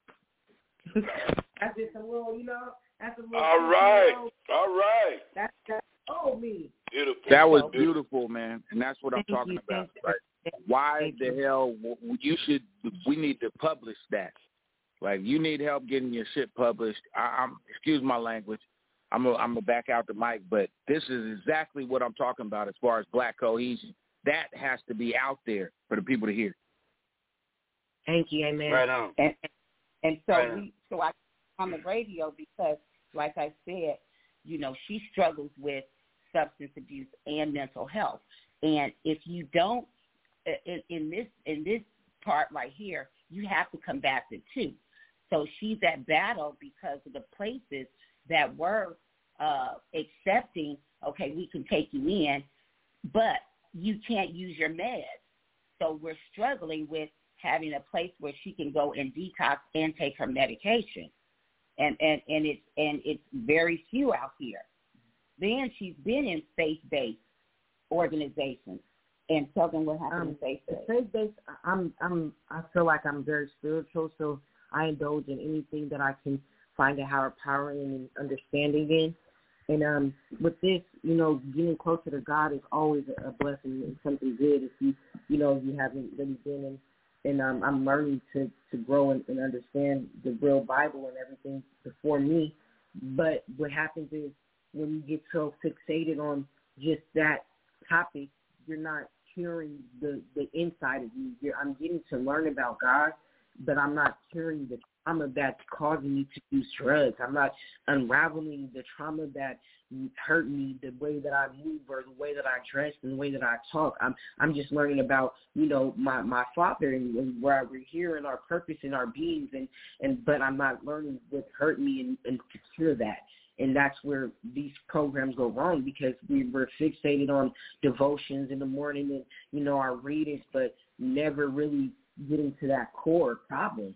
That's just a little, you know, that's a little. All right, you know, all right. That's, that's oh, me. Beautiful. That was beautiful, man, and that's what I'm Thank talking you. about. Thank Like, you. why Thank the you. hell you should? We need to publish that. Like, you need help getting your shit published. I, I'm excuse my language. I'm a, I'm gonna back out the mic, but this is exactly what I'm talking about as far as black cohesion. That has to be out there for the people to hear. Thank you, amen. Right on. And, and so Right we, so I on the radio because, like I said, you know, she struggles with substance abuse and mental health. And if you don't, in, in this in this part right here, you have to combat it too. So she's at battle because of the places that were uh, accepting, okay, we can take you in, but you can't use your meds. So we're struggling with having a place where she can go and detox and take her medication. And, and, and it's and it's very few out here. Then she's been in faith-based organizations. And tell them what happened Um, in faith-based. Faith-based, I'm, I'm, I feel like I'm very spiritual, so I indulge in anything that I can find a higher power in and understanding in. And um, with this, you know, getting closer to God is always a blessing and something good if you, you know, you haven't really been in. And um, I'm learning to, to grow and, and understand the real Bible and everything before me. But what happens is when you get so fixated on just that topic, you're not curing the, the inside of you. You're, I'm getting to learn about God, but I'm not curing the trauma that's causing me to use drugs. I'm not unraveling the trauma that hurt me, the way that I move or the way that I dress and the way that I talk. I'm I'm just learning about, you know, my, my father and, and where we're here and our purpose and our beings, and, and but I'm not learning what hurt me and, and to cure that. And that's where these programs go wrong because we were fixated on devotions in the morning and, you know, our readings, but never really getting to that core problem.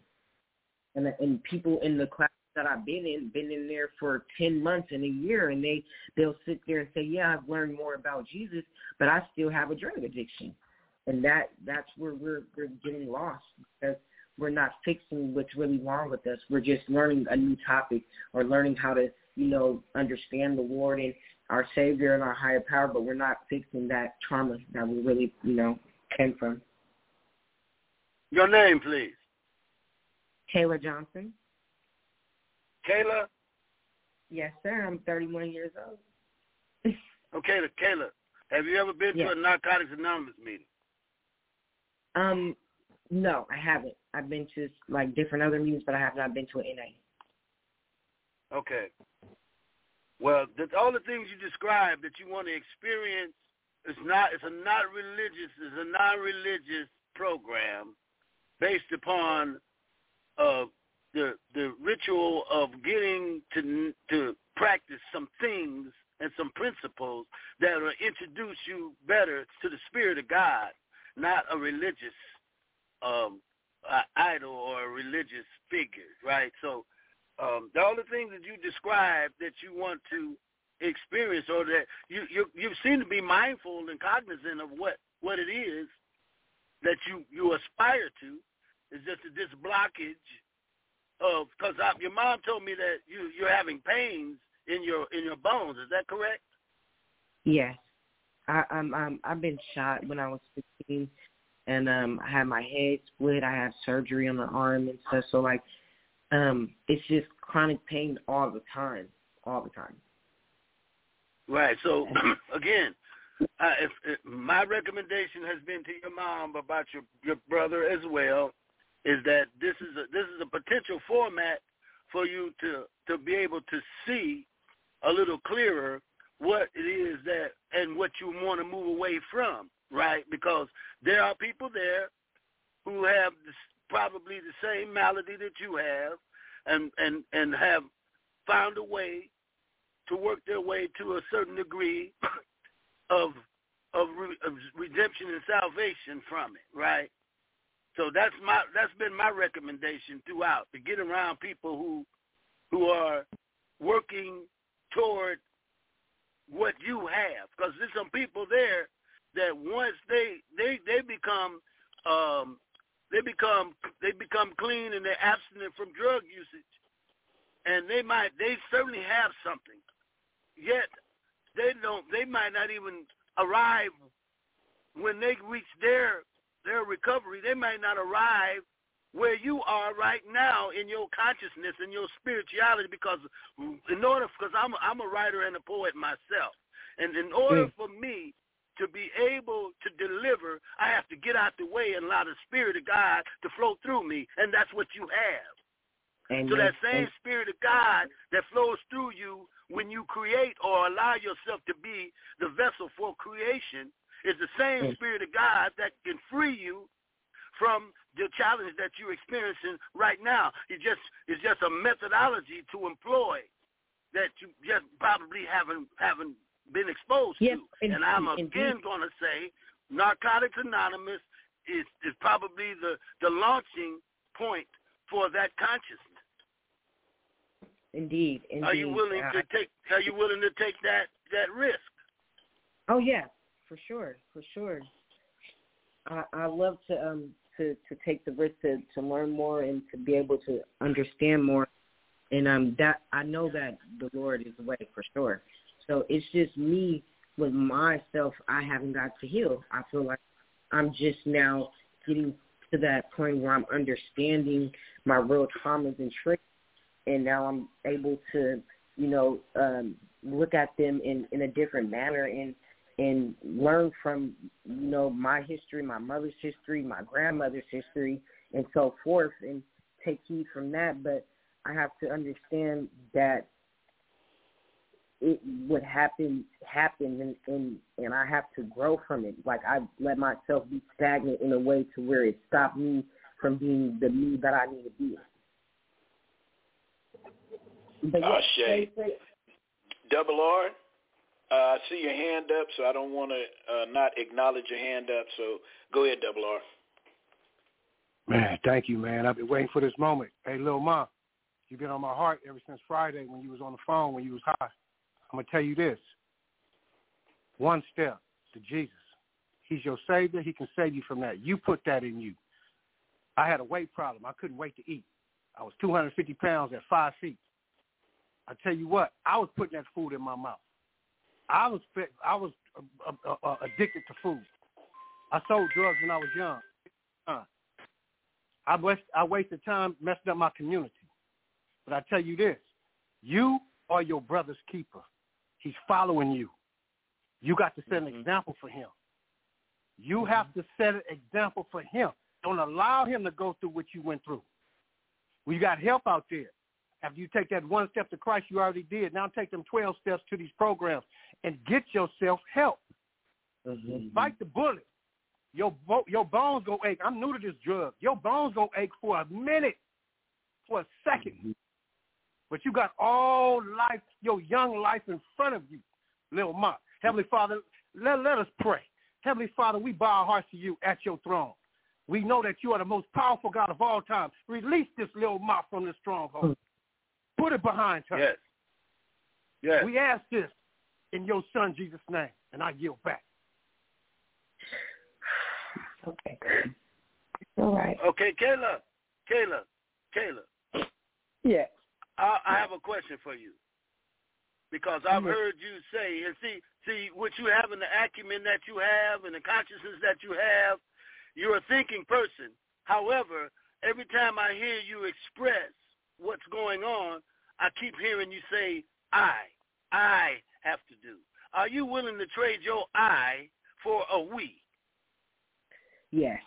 And and people in the class that I've been in, been in there for ten months and a year, and they, they'll sit there and say, yeah, I've learned more about Jesus, but I still have a drug addiction. And that that's where we're, we're getting lost because we're not fixing what's really wrong with us. We're just learning a new topic or learning how to, you know, understand the Lord and our Savior and our higher power, but we're not fixing that trauma that we really, you know, came from. Your name, please. Kayla Johnson. Kayla? Yes, sir. I'm thirty-one years old. Okay, Kayla, have you ever been yeah. to a Narcotics Anonymous meeting? Um, no, I haven't. I've been to like different other meetings, but I have not been to an N A. Okay. Well, the, all the things you described that you want to experience, it's not. It's a not religious. It's a non-religious program based upon uh, the the ritual of getting to to practice some things and some principles that will introduce you better to the Spirit of God, not a religious um, uh, idol or a religious figure, right? So um, all the things that you described that you want to experience, or that you, you you seem to be mindful and cognizant of what, what it is that you, you aspire to, is just this blockage of, because your mom told me that you, you're having pains in your in your bones. Is that correct? Yes. I, I'm, I'm, I've been shot when I was fifteen, and um, I had my head split. I had surgery on the arm and stuff. So, like, um, it's just chronic pain all the time, all the time. Right. So, again, uh, if, if my recommendation has been to your mom about your, your brother as well, is that this is a, this is a potential format for you to, to be able to see a little clearer what it is that and what you want to move away from, right? Because there are people there who have this, probably the same malady that you have, and, and, and have found a way to work their way to a certain degree of of, re, of redemption and salvation from it, right? So that's my that's been my recommendation throughout, to get around people who who are working toward what you have, because there's some people there that once they they they become um, they become they become clean and they're abstinent from drug usage, and they might they certainly have something, yet they don't they might not even arrive when they reach their their recovery. They might not arrive where you are right now in your consciousness and your spirituality, because in order, because I'm a, I'm a writer and a poet myself, and in order for me to be able to deliver, I have to get out the way and allow the Spirit of God to flow through me, and that's what you have. And so that same Spirit of God that flows through you when you create or allow yourself to be the vessel for creation is the same Spirit of God that can free you from the challenge that you're experiencing right now. It just it's just a methodology to employ that you just probably haven't haven't been exposed yes, to. Indeed, and I'm again going to say, Narcotics Anonymous is is probably the the launching point for that consciousness. Indeed, indeed. Are you willing uh, to take? Are you willing to take that that risk? Oh yeah, for sure, for sure. I I love to um. To, to take the risk to, to learn more and to be able to understand more. And um, that I know that the Lord is the way for sure. So it's just me with myself. I haven't got to heal. I feel like I'm just now getting to that point where I'm understanding my real traumas and tricks. And now I'm able to, you know, um, look at them in, in a different manner and and learn from, you know, my history, my mother's history, my grandmother's history, and so forth, and take heed from that. But I have to understand that it would happen, happen, and, and, and I have to grow from it. Like, I let myself be stagnant in a way to where it stopped me from being the me that I need to be. But yes, Shay. Double R? Uh, I see your hand up, so I don't want to uh, not acknowledge your hand up. So go ahead, Double R. Man, thank you, man. I've been waiting for this moment. Hey, Lil Ma, you've been on my heart ever since Friday when you was on the phone, when you was high. I'm going to tell you this. One step to Jesus. He's your Savior. He can save you from that. You put that in you. I had a weight problem. I couldn't wait to eat. I was two hundred fifty pounds at five feet. I tell you what, I was putting that food in my mouth. I was I was uh, uh, uh, addicted to food. I sold drugs when I was young. Uh, I, wast, I wasted time messing up my community. But I tell you this, you are your brother's keeper. He's following you. You got to set an example for him. You mm-hmm. have to set an example for him. Don't allow him to go through what you went through. Well, you got help out there. After you take that one step to Christ, you already did. Now take them twelve steps to these programs and get yourself help. Mm-hmm. Fight the bullet. Your your bones gonna ache. I'm new to this drug. Your bones gonna ache for a minute, for a second. Mm-hmm. But you got all life, your young life in front of you, Lil Ma. Heavenly Father, let, let us pray. Heavenly Father, we bow our hearts to you at your throne. We know that you are the most powerful God of all time. Release this Lil Ma from this stronghold. Put it behind her. Yes. Yes. We ask this in your son Jesus' name, and I yield back. Okay. All right. Okay, Kayla. Kayla. Kayla. Yes. I, I have a question for you. Because I've mm-hmm. heard you say, and see, see, what you have in the acumen that you have and the consciousness that you have, you're a thinking person. However, every time I hear you express what's going on, I keep hearing you say, I, I have to do. Are you willing to trade your I for a we? Yes.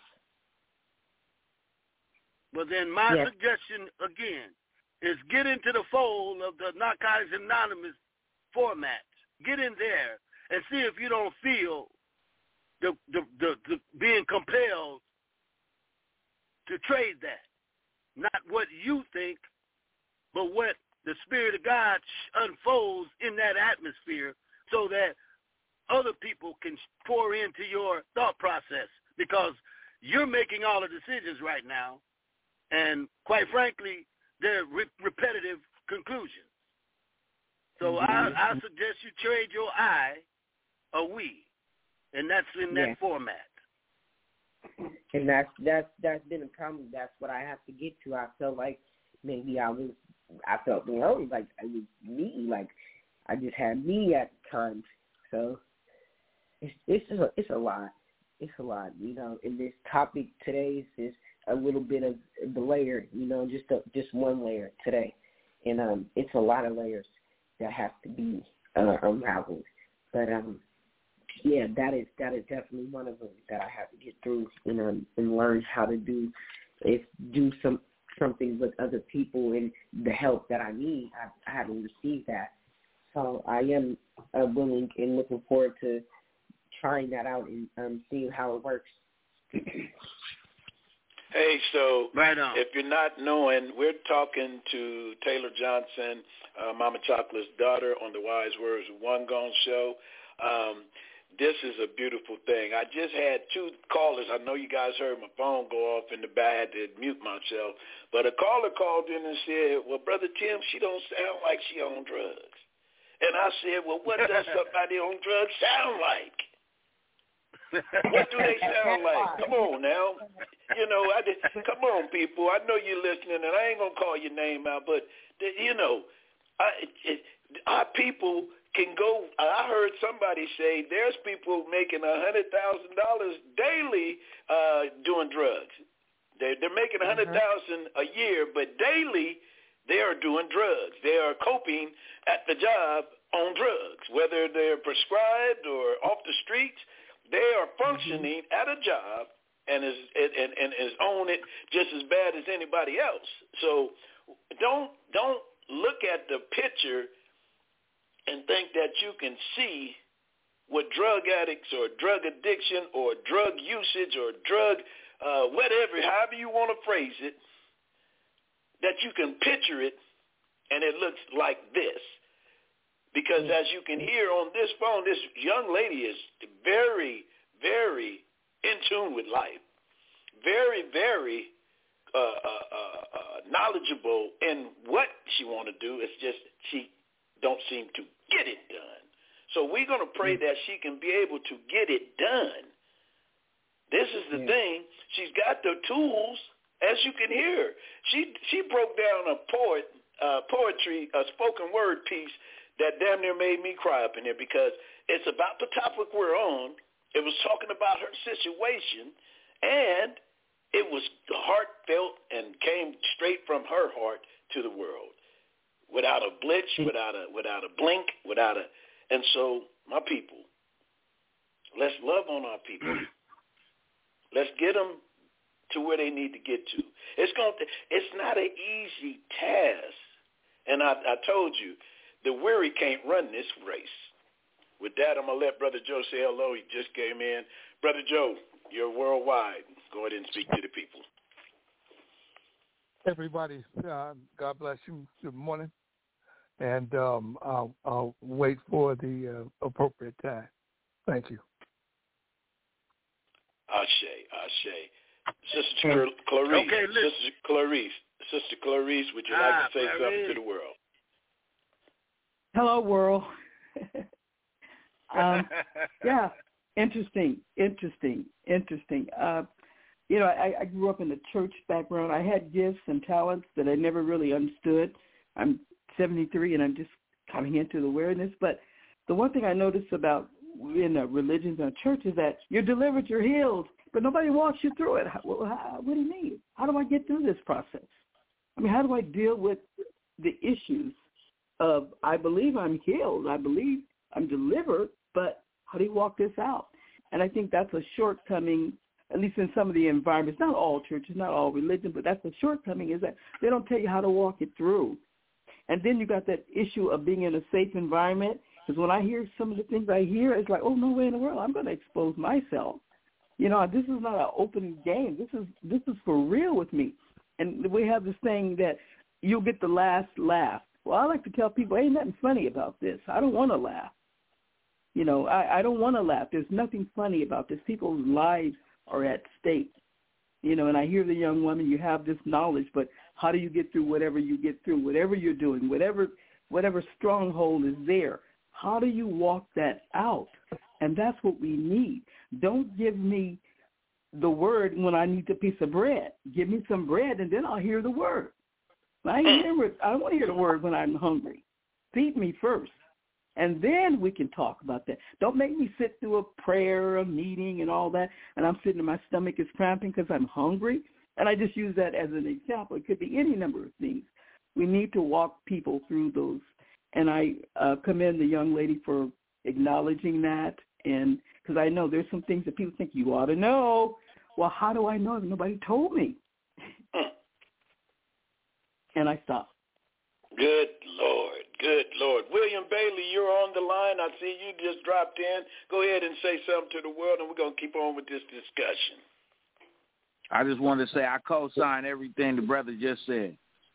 Well, then my yes. suggestion, again, is get into the fold of the Narcotics Anonymous format. Get in there and see if you don't feel the, the, the, the being compelled to trade that. Not what you think, but what the Spirit of God unfolds in that atmosphere so that other people can pour into your thought process, because you're making all the decisions right now, and quite frankly, they're re- repetitive conclusions. So mm-hmm. I, I suggest you trade your I a we, and that's in that yeah. format. And that's that's that's been a problem. That's what I have to get to. I felt like maybe I was, I felt you know like I was me, like I just had me at times. So it's it's just a, it's a lot. It's a lot, you know. And this topic today is a little bit of the layer, you know, just a, just one layer today, and um, it's a lot of layers that have to be uh, unraveled. But um, yeah, that is that is definitely one of them that I have to get through and um, and learn how to do. If do some something with other people and the help that I need, I, I haven't received that. So I am uh, willing and looking forward to trying that out and um, seeing how it works. Hey, so right on. If you're not knowing, we're talking to Taylor Johnson, uh, Mama Chocolate's daughter, on the Wise Words of One Gone show. Um, this is a beautiful thing. I just had two callers. I know you guys heard my phone go off in the back. I had to mute myself. But a caller called in and said, well, Brother Tim, she don't sound like she on drugs. And I said, well, what does somebody on drugs sound like? What do they sound like? Come on now. You know, I did, come on, people. I know you're listening, and I ain't going to call your name out, but, you know, I, it, our people can go. I heard somebody say there's people making one hundred thousand dollars daily uh, doing drugs. They're, they're making one hundred thousand dollars a year, but daily they are doing drugs. They are coping at the job on drugs, whether they're prescribed or off the streets. They are functioning mm-hmm. at a job and is and, and is on it just as bad as anybody else. So don't don't look at the picture and think that you can see what drug addicts or drug addiction or drug usage or drug uh, whatever, however you want to phrase it, that you can picture it and it looks like this. Because as you can hear on this phone, this young lady is very, very in tune with life, very, very uh, uh, uh, uh, knowledgeable in what she want to do. It's just she don't seem to get it done. So we're going to pray that she can be able to get it done. This is the yeah. thing. She's got the tools, as you can hear. She she broke down a poet, uh, poetry, a spoken word piece that damn near made me cry up in here, because it's about the topic we're on. It was talking about her situation, and it was heartfelt and came straight from her heart to the world, without a blitz, without a without a blink, without a. And so, my people, Let's love on our people. Let's get them to where they need to get to. It's going. To, it's not an easy task. And I, I told you, the weary can't run this race. With that, I'm going to let Brother Joe say hello. He just came in. Brother Joe, you're worldwide. Go ahead and speak to the people. Everybody, uh, God bless you. Good morning. And um, I'll, I'll wait for the uh, appropriate time. Thank you. Ashe, Ashe. Sister Clarice, okay, Sister Clarice, Sister Clarice, would you like ah, to say Clarice. something to the world? Hello, world. um, yeah, interesting, interesting, interesting. Uh, you know, I, I grew up in the church background. I had gifts and talents that I never really understood. I'm seventy-three, and I'm just coming into the awareness. But the one thing I noticed about in the religions and church is that you're delivered, you're healed, but nobody walks you through it. How, how, what do you mean? How do I get through this process? I mean, how do I deal with the issues of I believe I'm healed, I believe I'm delivered, but how do you walk this out? And I think that's a shortcoming, at least in some of the environments, not all churches, not all religion, but that's a shortcoming, is that they don't tell you how to walk it through. And then you got that issue of being in a safe environment, because when I hear some of the things I hear, it's like, oh, no way in the world, I'm going to expose myself. You know, this is not an open game. This is this is for real with me. And we have this thing that you'll get the last laugh. Well, I like to tell people, ain't nothing funny about this. I don't want to laugh. You know, I, I don't want to laugh. There's nothing funny about this. People's lives are at stake. You know, and I hear the young woman, you have this knowledge, but how do you get through whatever you get through, whatever you're doing, whatever whatever stronghold is there? How do you walk that out? And that's what we need. Don't give me the word when I need a piece of bread. Give me some bread, and then I'll hear the word. I, hear, I don't want to hear the word when I'm hungry. Feed me first, and then we can talk about that. Don't make me sit through a prayer, a meeting, and all that, and I'm sitting and my stomach is cramping because I'm hungry. And I just use that as an example. It could be any number of things. We need to walk people through those. And I uh, commend the young lady for acknowledging that, and because I know there's some things that people think you ought to know. Well, how do I know if nobody told me? And I stop. Good Lord, good Lord. William Bailey, you're on the line. I see you just dropped in. Go ahead and say something to the world, and we're going to keep on with this discussion. I just wanted to say I co-sign everything the brother just said.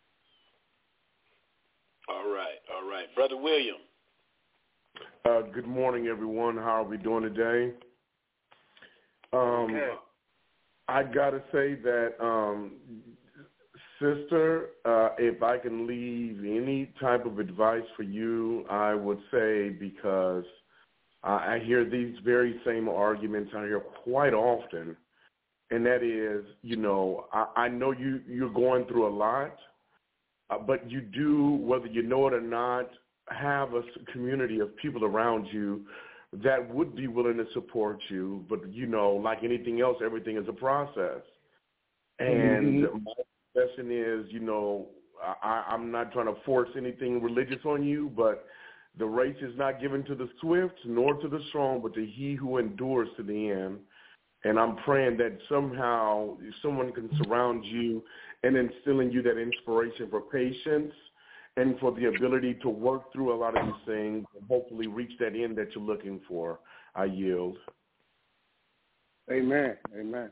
All right, all right. Brother William. Uh, good morning, everyone. How are we doing today? Um, okay. I got to say that, um, sister, uh, if I can leave any type of advice for you, I would say, because I hear these very same arguments I hear quite often, and that is, you know, I, I know you, you're going through a lot, uh, but you do, whether you know it or not, have a community of people around you that would be willing to support you. But, you know, like anything else, everything is a process. And mm-hmm. my suggestion is, you know, I, I'm not trying to force anything religious on you, but the race is not given to the swift nor to the strong, but to he who endures to the end. And I'm praying that somehow someone can surround you and instill in you that inspiration for patience and for the ability to work through a lot of these things and hopefully reach that end that you're looking for. I yield. Amen. Amen.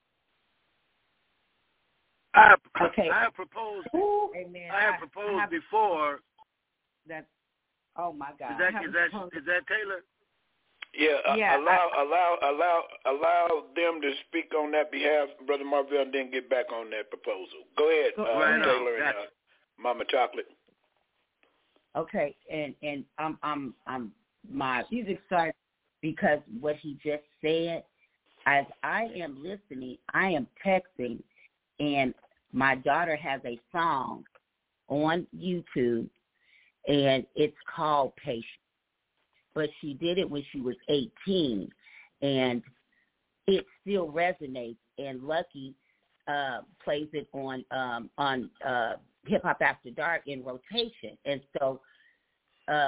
I, okay. I have proposed. Amen. I have I, proposed I have, before. That's. Oh my God. Is that is that is that Taylor? Yeah. yeah allow I, allow allow allow them to speak on that behalf, Brother Marvell, and then get back on that proposal. Go ahead, go, uh, right Taylor on. and uh, Mama Chocolate. Okay, and and I'm I'm I'm my he's excited because what he just said. As I am listening, I am texting, and my daughter has a song on YouTube, and it's called Patience. But she did it when she was eighteen, and it still resonates. And Lucky uh, plays it on um, on uh, Hip Hop After Dark in rotation. And so uh,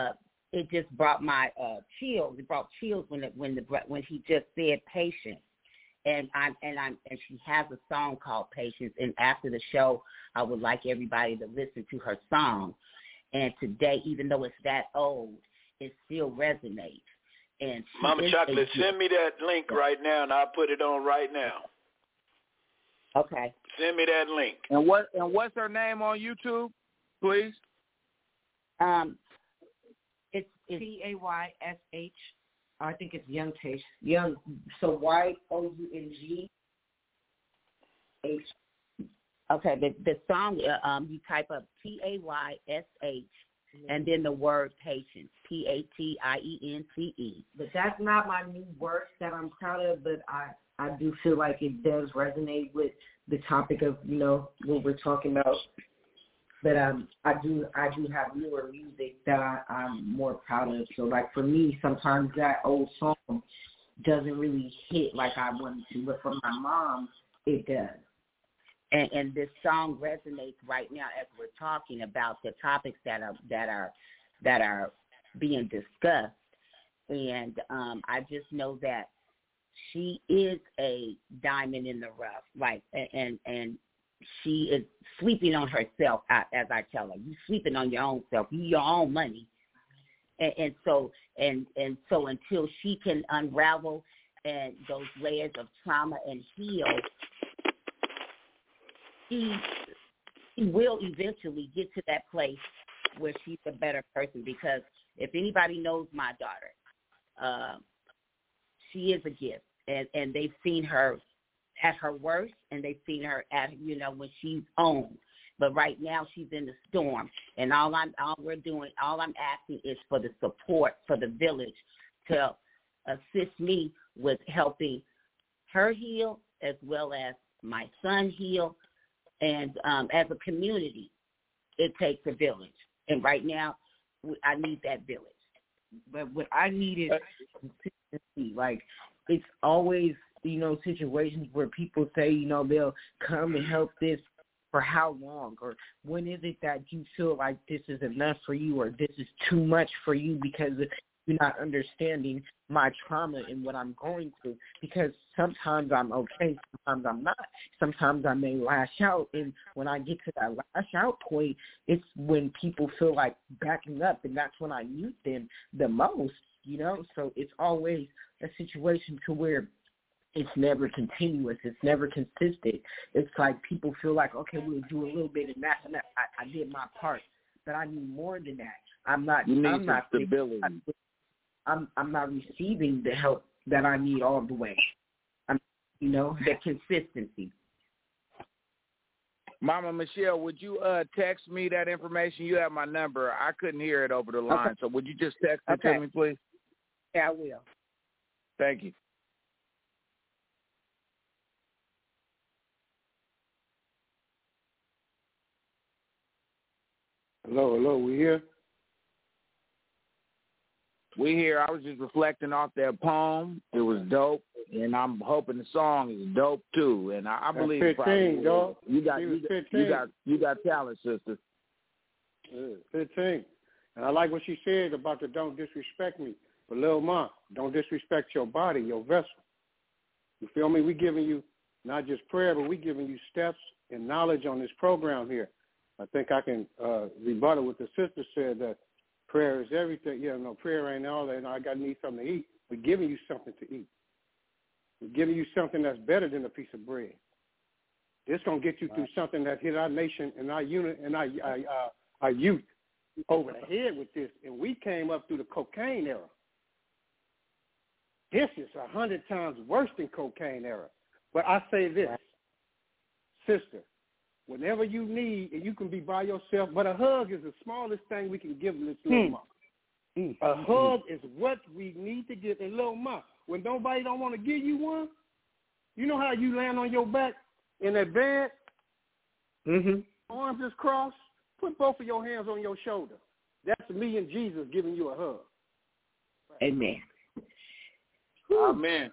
it just brought my uh, chills. It brought chills when it, when the when he just said patience. And I and I and she has a song called Patience. And after the show, I would like everybody to listen to her song. And today, even though it's that old, it still resonates. And Mama Chocolate, send me that link right now, and I'll put it on right now. Okay. Send me that link. And what and what's her name on YouTube, please? Um, it's T A Y S H. I think it's Young Taste. Young. So Y O U N G H. Okay. The the song. Uh, um, you type up T A Y S H. And then the word patience, P A T I E N C E. But that's not my new word that I'm proud of, but I, I do feel like it does resonate with the topic of, you know, what we're talking about. But um, I do I do have newer music that I, I'm more proud of. So, like, for me, sometimes that old song doesn't really hit like I wanted to. But for my mom, it does. And, and this song resonates right now as we're talking about the topics that are that are that are being discussed. And um, I just know that she is a diamond in the rough, like, and and she is sleeping on herself, as I tell her. You sleeping on your own self, you your own money, and, and so and and so until she can unravel and those layers of trauma and heal. She, she will eventually get to that place where she's a better person, because if anybody knows my daughter, uh, she is a gift, and, and they've seen her at her worst, and they've seen her at, you know, when she's on. But right now she's in the storm, and all I'm, all we're doing, all I'm asking is for the support for the village to assist me with helping her heal as well as my son heal. And um, as a community, it takes a village. And right now, I need that village. But what I need is consistency. Like, it's always, you know, situations where people say, you know, they'll come and help this for how long? Or when is it that you feel like this is enough for you, or this is too much for you because you're not understanding my trauma and what I'm going through? Because sometimes I'm okay, sometimes I'm not. Sometimes I may lash out, and when I get to that lash out point, it's when people feel like backing up, and that's when I need them the most, you know? So it's always a situation to where it's never continuous. It's never consistent. It's like people feel like, okay, we'll do a little bit, and that's enough. I, I did my part, but I need more than that. I'm not. You need I'm some not stability. I'm I'm not receiving the help that I need all the way. I'm, you know, the consistency. Mama Michelle, would you uh, text me that information? You have my number. I couldn't hear it over the line, okay. So would you just text it okay. to me, please? Yeah, I will. Thank you. Hello, hello, we here? We here. I was just reflecting off that poem. It was dope, and I'm hoping the song is dope too. And I, I believe fifteen, probably dog. you got She you was got, fifteen. you got you got talent, sister. Yeah, fifteen. And I like what she said about the don't disrespect me. But Lil Ma, don't disrespect your body, your vessel. You feel me? We giving you not just prayer, but we giving you steps and knowledge on this program here. I think I can uh, rebuttal what the sister said, that prayer is everything. Yeah, no, prayer ain't all that. And I got to need something to eat. We're giving you something to eat. We're giving you something that's better than a piece of bread. This gonna get you through something that hit our nation and our unit and our our, uh, our youth over the head with this. And we came up through the cocaine era. This is a hundred times worse than cocaine era. But I say this, sister, whenever you need, and you can be by yourself, but a hug is the smallest thing we can give this little Hmm. Ma. Mm. A hug is what we need to get. And little Ma, when nobody don't want to give you one, you know how you land on your back in that bed, mm-hmm. arms is crossed, put both of your hands on your shoulder. That's me and Jesus giving you a hug. Amen. Amen.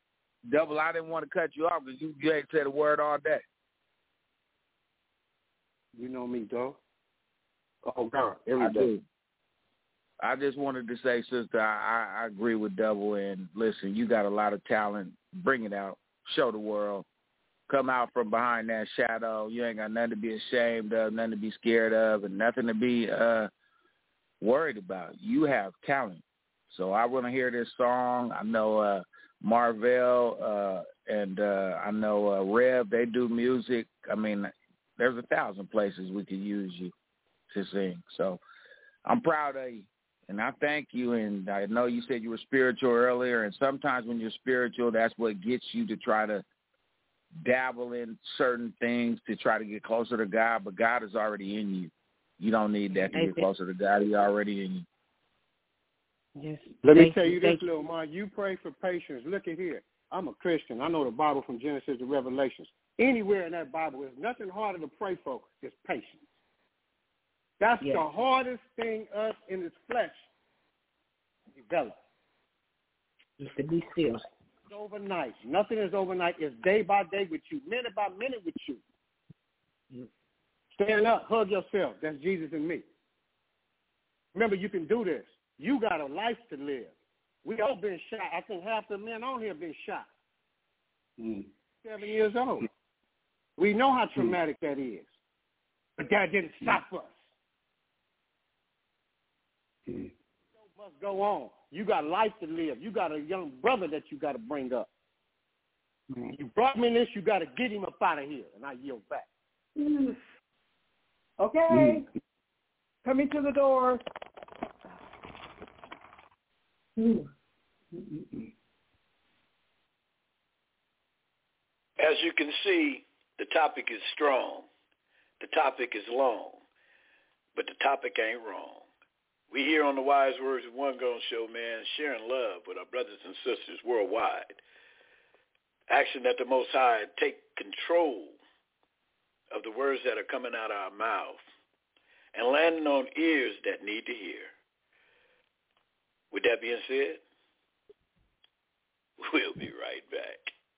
Double, I didn't want to cut you off because you, you ain't said a word all day. You know me, dog. Oh, God, every I day. do. I just wanted to say, sister, I, I, I agree with Double. And listen, you got a lot of talent. Bring it out. Show the world. Come out from behind that shadow. You ain't got nothing to be ashamed of, nothing to be scared of, and nothing to be uh, worried about. You have talent. So I want to hear this song. I know uh, Marvell uh, and uh, I know uh, Rev, they do music. I mean, there's a thousand places we could use you to sing. So I'm proud of you. And I thank you, and I know you said you were spiritual earlier, and sometimes when you're spiritual, that's what gets you to try to dabble in certain things to try to get closer to God, but God is already in you. You don't need that to get closer to God. He's already in you. Yes. Let me Thank tell you, you this, thank little man. You pray for patience. Look at here. I'm a Christian. I know the Bible from Genesis to Revelations. Anywhere in that Bible, there's nothing harder to pray for. It's patience. That's Yes. the hardest thing us in this flesh develop. Just to be still. It's overnight. Nothing is overnight. It's day by day with you, minute by minute with you. Mm. Stand up, hug yourself. That's Jesus and me. Remember, you can do this. You got a life to live. We all been shot. I think half the men on here been shot. Mm. Seven years old. We know how traumatic mm. that is. But that didn't stop us. Mm. So must go on. You got life to live. You got a young brother that you got to bring up. Mm. You brought me this, you got to get him up out of here. And I yield back. Mm. Okay. Mm. Coming to the door. Mm. As you can see, the topic is strong. The topic is long. But the topic ain't wrong. We here on the Wise Words of One Gone Show, man, sharing love with our brothers and sisters worldwide. Asking that the Most High take control of the words that are coming out of our mouth and landing on ears that need to hear. With that being said, we'll be right back.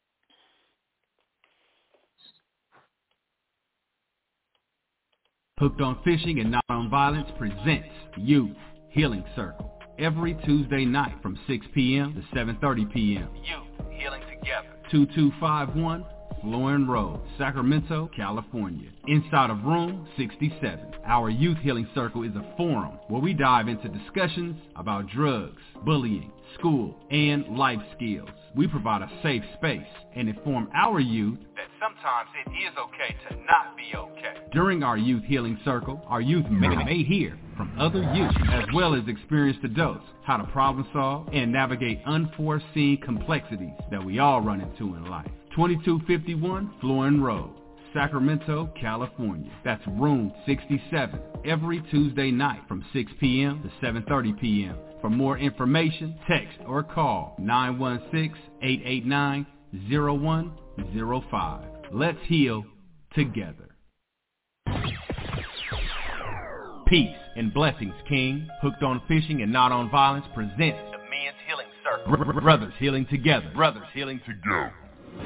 Hooked on Fishing and Not on Violence presents Youth Healing Circle every Tuesday night from six p.m. to seven thirty p.m. Youth Healing Together. two two five one Florin Road, Sacramento, California. Inside of room sixty-seven. Our Youth Healing Circle is a forum where we dive into discussions about drugs, bullying, school, and life skills. We provide a safe space and inform our youth that sometimes it is okay to not be okay. During our Youth Healing Circle, our youth may, may hear from other youth as well as experienced adults how to problem solve and navigate unforeseen complexities that we all run into in life. twenty-two fifty-one Florin Road, Sacramento, California. That's room sixty-seven every Tuesday night from six p.m. to seven thirty p.m. For more information, text or call nine one six, eight eight nine, zero one zero five. Let's heal together. Peace and blessings, King. Hooked on Fishing and Not on Violence presents the Men's Healing Circle. Brothers healing together. Brothers healing together.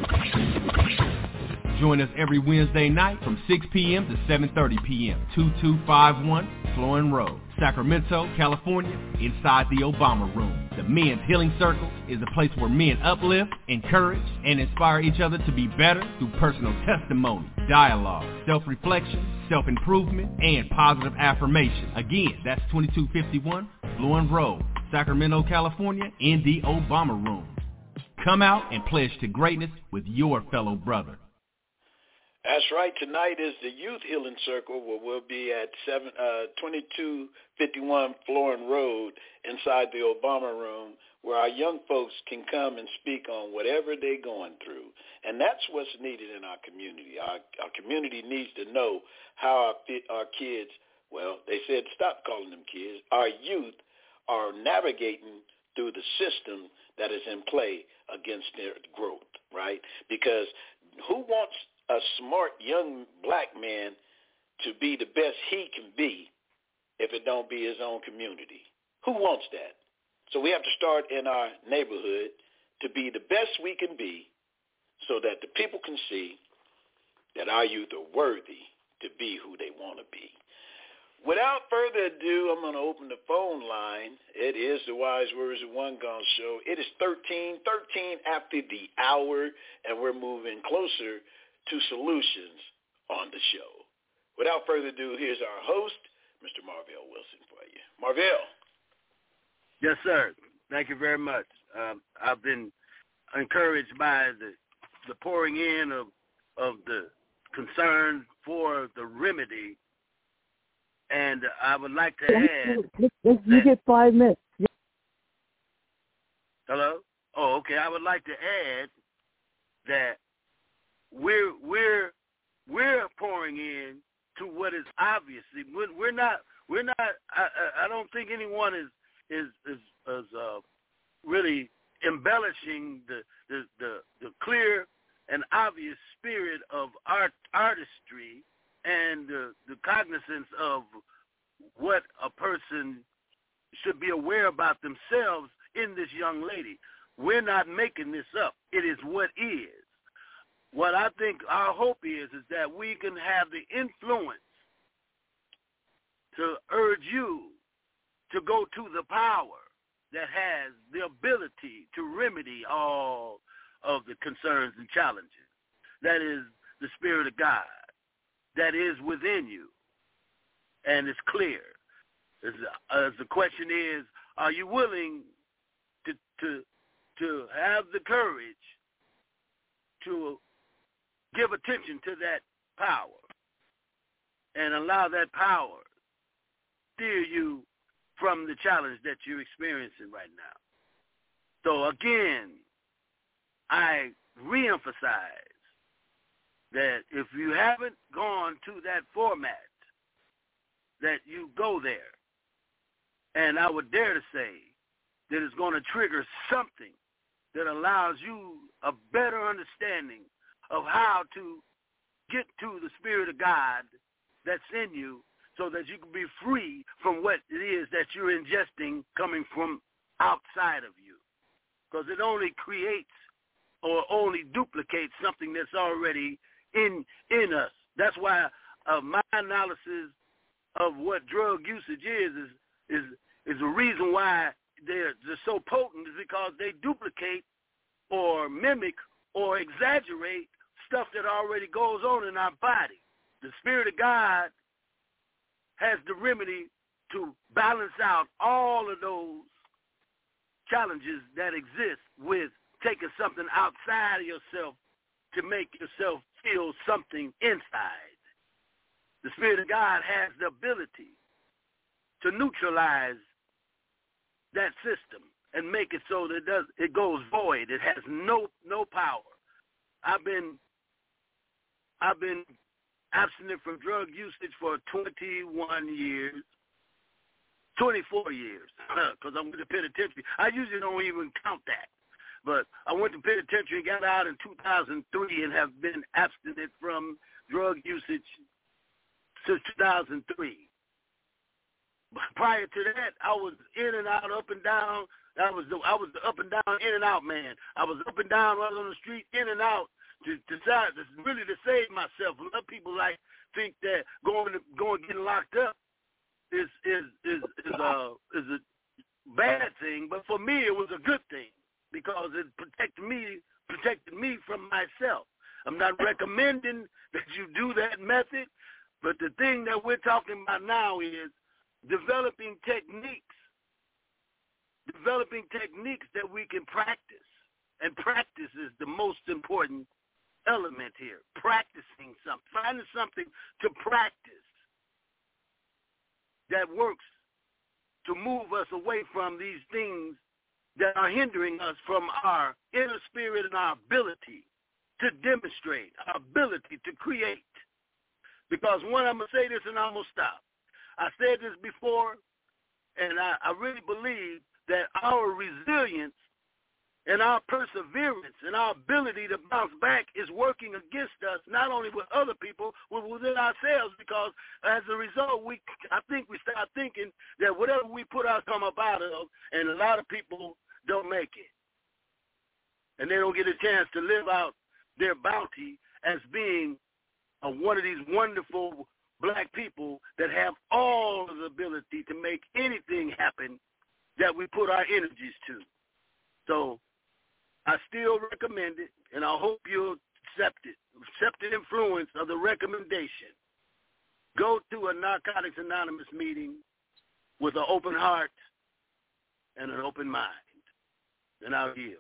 Join us every Wednesday night from six p.m. to seven thirty p.m. two two five one Florin Road, Sacramento, California, inside the Obama Room. The Men's Healing Circle is a place where men uplift, encourage, and inspire each other to be better through personal testimony, dialogue, self-reflection, self-improvement, and positive affirmation. Again, that's twenty-two fifty-one Florin Road, Sacramento, California, in the Obama Room. Come out and pledge to greatness with your fellow brother. That's right. Tonight is the Youth Healing Circle, where we'll be at seven, uh, twenty-two fifty-one Florin Road inside the Obama Room, where our young folks can come and speak on whatever they're going through. And that's what's needed in our community. Our, our community needs to know how our, our kids, well, they said stop calling them kids, our youth are navigating through the system that is in play against their growth, right? Because who wants a smart young black man to be the best he can be if it don't be his own community? Who wants that? So we have to start in our neighborhood to be the best we can be so that the people can see that our youth are worthy to be who they want to be. Without further ado, I'm going to open the phone line. It is the Wise Words of One Gone Show. It is thirteen, thirteen after the hour, and we're moving closer to solutions on the show. Without further ado, here's our host, Mister Marvell Wilson, for you. Marvell. Yes, sir. Thank you very much. Um, I've been encouraged by the the pouring in of of the concern for the remedy, and I would like to add. You get five minutes. Hello? Oh, okay. I would like to add that we're we're we're pouring in to what is obviously we're, we're not we're not. I, I don't think anyone is is is, is uh, really embellishing the, the the the clear and obvious spirit of art artistry and uh, the cognizance of what a person should be aware about themselves in this young lady. We're not making this up. It is what is. What I think our hope is is that we can have the influence to urge you to go to the power that has the ability to remedy all of the concerns and challenges. That is the Spirit of God that is within you, and it's clear. As, as the question is, are you willing to to to have the courage to give attention to that power and allow that power steer you from the challenge that you're experiencing right now? So again, I reemphasize that if you haven't gone to that format, that you go there. And I would dare to say that it's going to trigger something that allows you a better understanding of how to get to the Spirit of God that's in you so that you can be free from what it is that you're ingesting coming from outside of you. Because it only creates or only duplicates something that's already in in us. That's why uh, my analysis of what drug usage is is is is the reason why they're, they're so potent is because they duplicate or mimic or exaggerate stuff that already goes on in our body. The Spirit of God has the remedy to balance out all of those challenges that exist with taking something outside of yourself to make yourself feel something inside. The Spirit of God has the ability to neutralize that system and make it so that it does it goes void. It has no no power. I've been I've been abstinent from drug usage for twenty-one years, twenty-four years, because I went to penitentiary. I usually don't even count that. But I went to penitentiary, got out in two thousand three, and have been abstinent from drug usage since two thousand three. But prior to that, I was in and out, up and down. I was the, I was the up and down, in and out man. I was up and down, right on the street, in and out, to decide to really to save myself. A lot of people like think that going to going getting locked up is is is is a is a bad thing, but for me it was a good thing because it protected me protected me from myself. I'm not recommending that you do that method, but the thing that we're talking about now is developing techniques, developing techniques that we can practice, and practice is the most important element here. Practicing something, finding something to practice that works to move us away from these things that are hindering us from our inner spirit and our ability to demonstrate, our ability to create. Because one, I'm going to say this and I'm going to stop. I said this before, and I, I really believe that our resilience and our perseverance and our ability to bounce back is working against us, not only with other people, but within ourselves, because as a result, we I think we start thinking that whatever we put our come up out of, and a lot of people don't make it. And they don't get a chance to live out their bounty as being of one of these wonderful black people that have all of the ability to make anything happen that we put our energies to. So I still recommend it, and I hope you'll accept it, accept the influence of the recommendation. Go to a Narcotics Anonymous meeting with an open heart and an open mind, and I'll yield.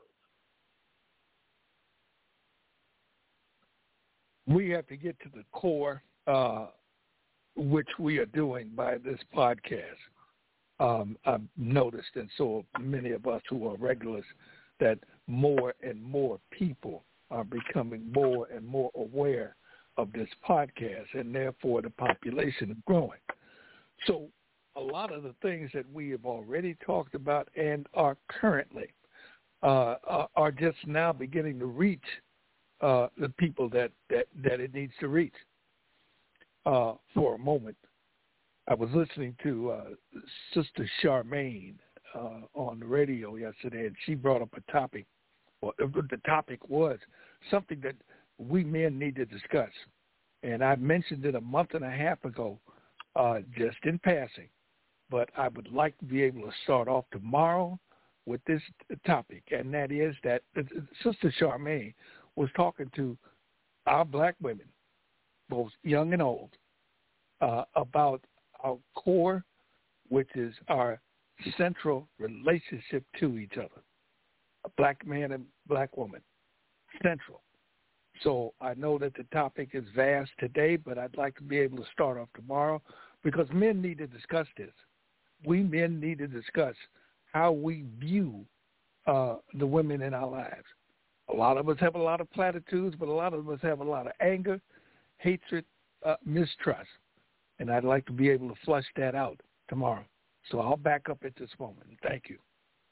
We have to get to the core, uh, which we are doing by this podcast. Um, I've noticed, and so many of us who are regulars, that more and more people are becoming more and more aware of this podcast, and therefore the population is growing. So a lot of the things that we have already talked about and are currently uh, are just now beginning to reach uh, the people that, that, that it needs to reach. Uh, for a moment, I was listening to uh, Sister Charmaine uh, on the radio yesterday, and she brought up a topic. Well, the topic was something that we men need to discuss. And I mentioned it a month and a half ago, uh, just in passing. But I would like to be able to start off tomorrow with this topic, and that is that Sister Charmaine was talking to our black women, both young and old, uh, about our core, which is our central relationship to each other, a black man and black woman, central. So I know that the topic is vast today, but I'd like to be able to start off tomorrow because men need to discuss this. We men need to discuss how we view uh, the women in our lives. A lot of us have a lot of platitudes, but a lot of us have a lot of anger, hatred, uh, mistrust. And I'd like to be able to flush that out tomorrow. So I'll back up at this moment. Thank you.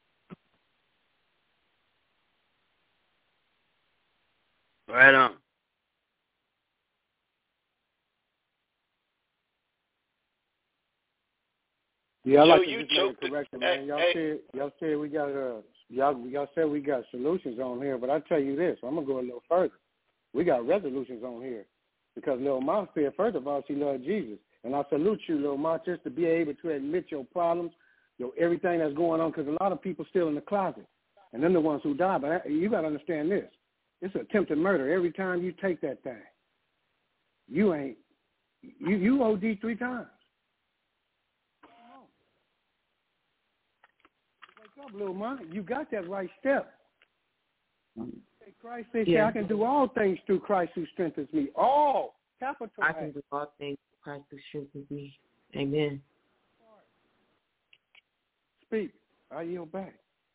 Right on. Yeah, I like Joe, to you just make choked a it. correction, man. Hey, Y'all hey. said y'all said we got uh y'all y'all said we got solutions on here, but I tell you this, I'm gonna go a little further. We got resolutions on here because Lil Ma said first of all she loved Jesus, and I salute you, Lil Ma, just to be able to admit your problems, your everything that's going on, because a lot of people still in the closet, and them the ones who die. But you got to understand this: it's attempted murder every time you take that thing. You ain't you you O D three times. Up, little man, you got that right step. Christ said, Yeah. I can do all things through Christ who strengthens me. All capital. I can do all things through Christ who strengthens me. Amen. Speak. I yield back.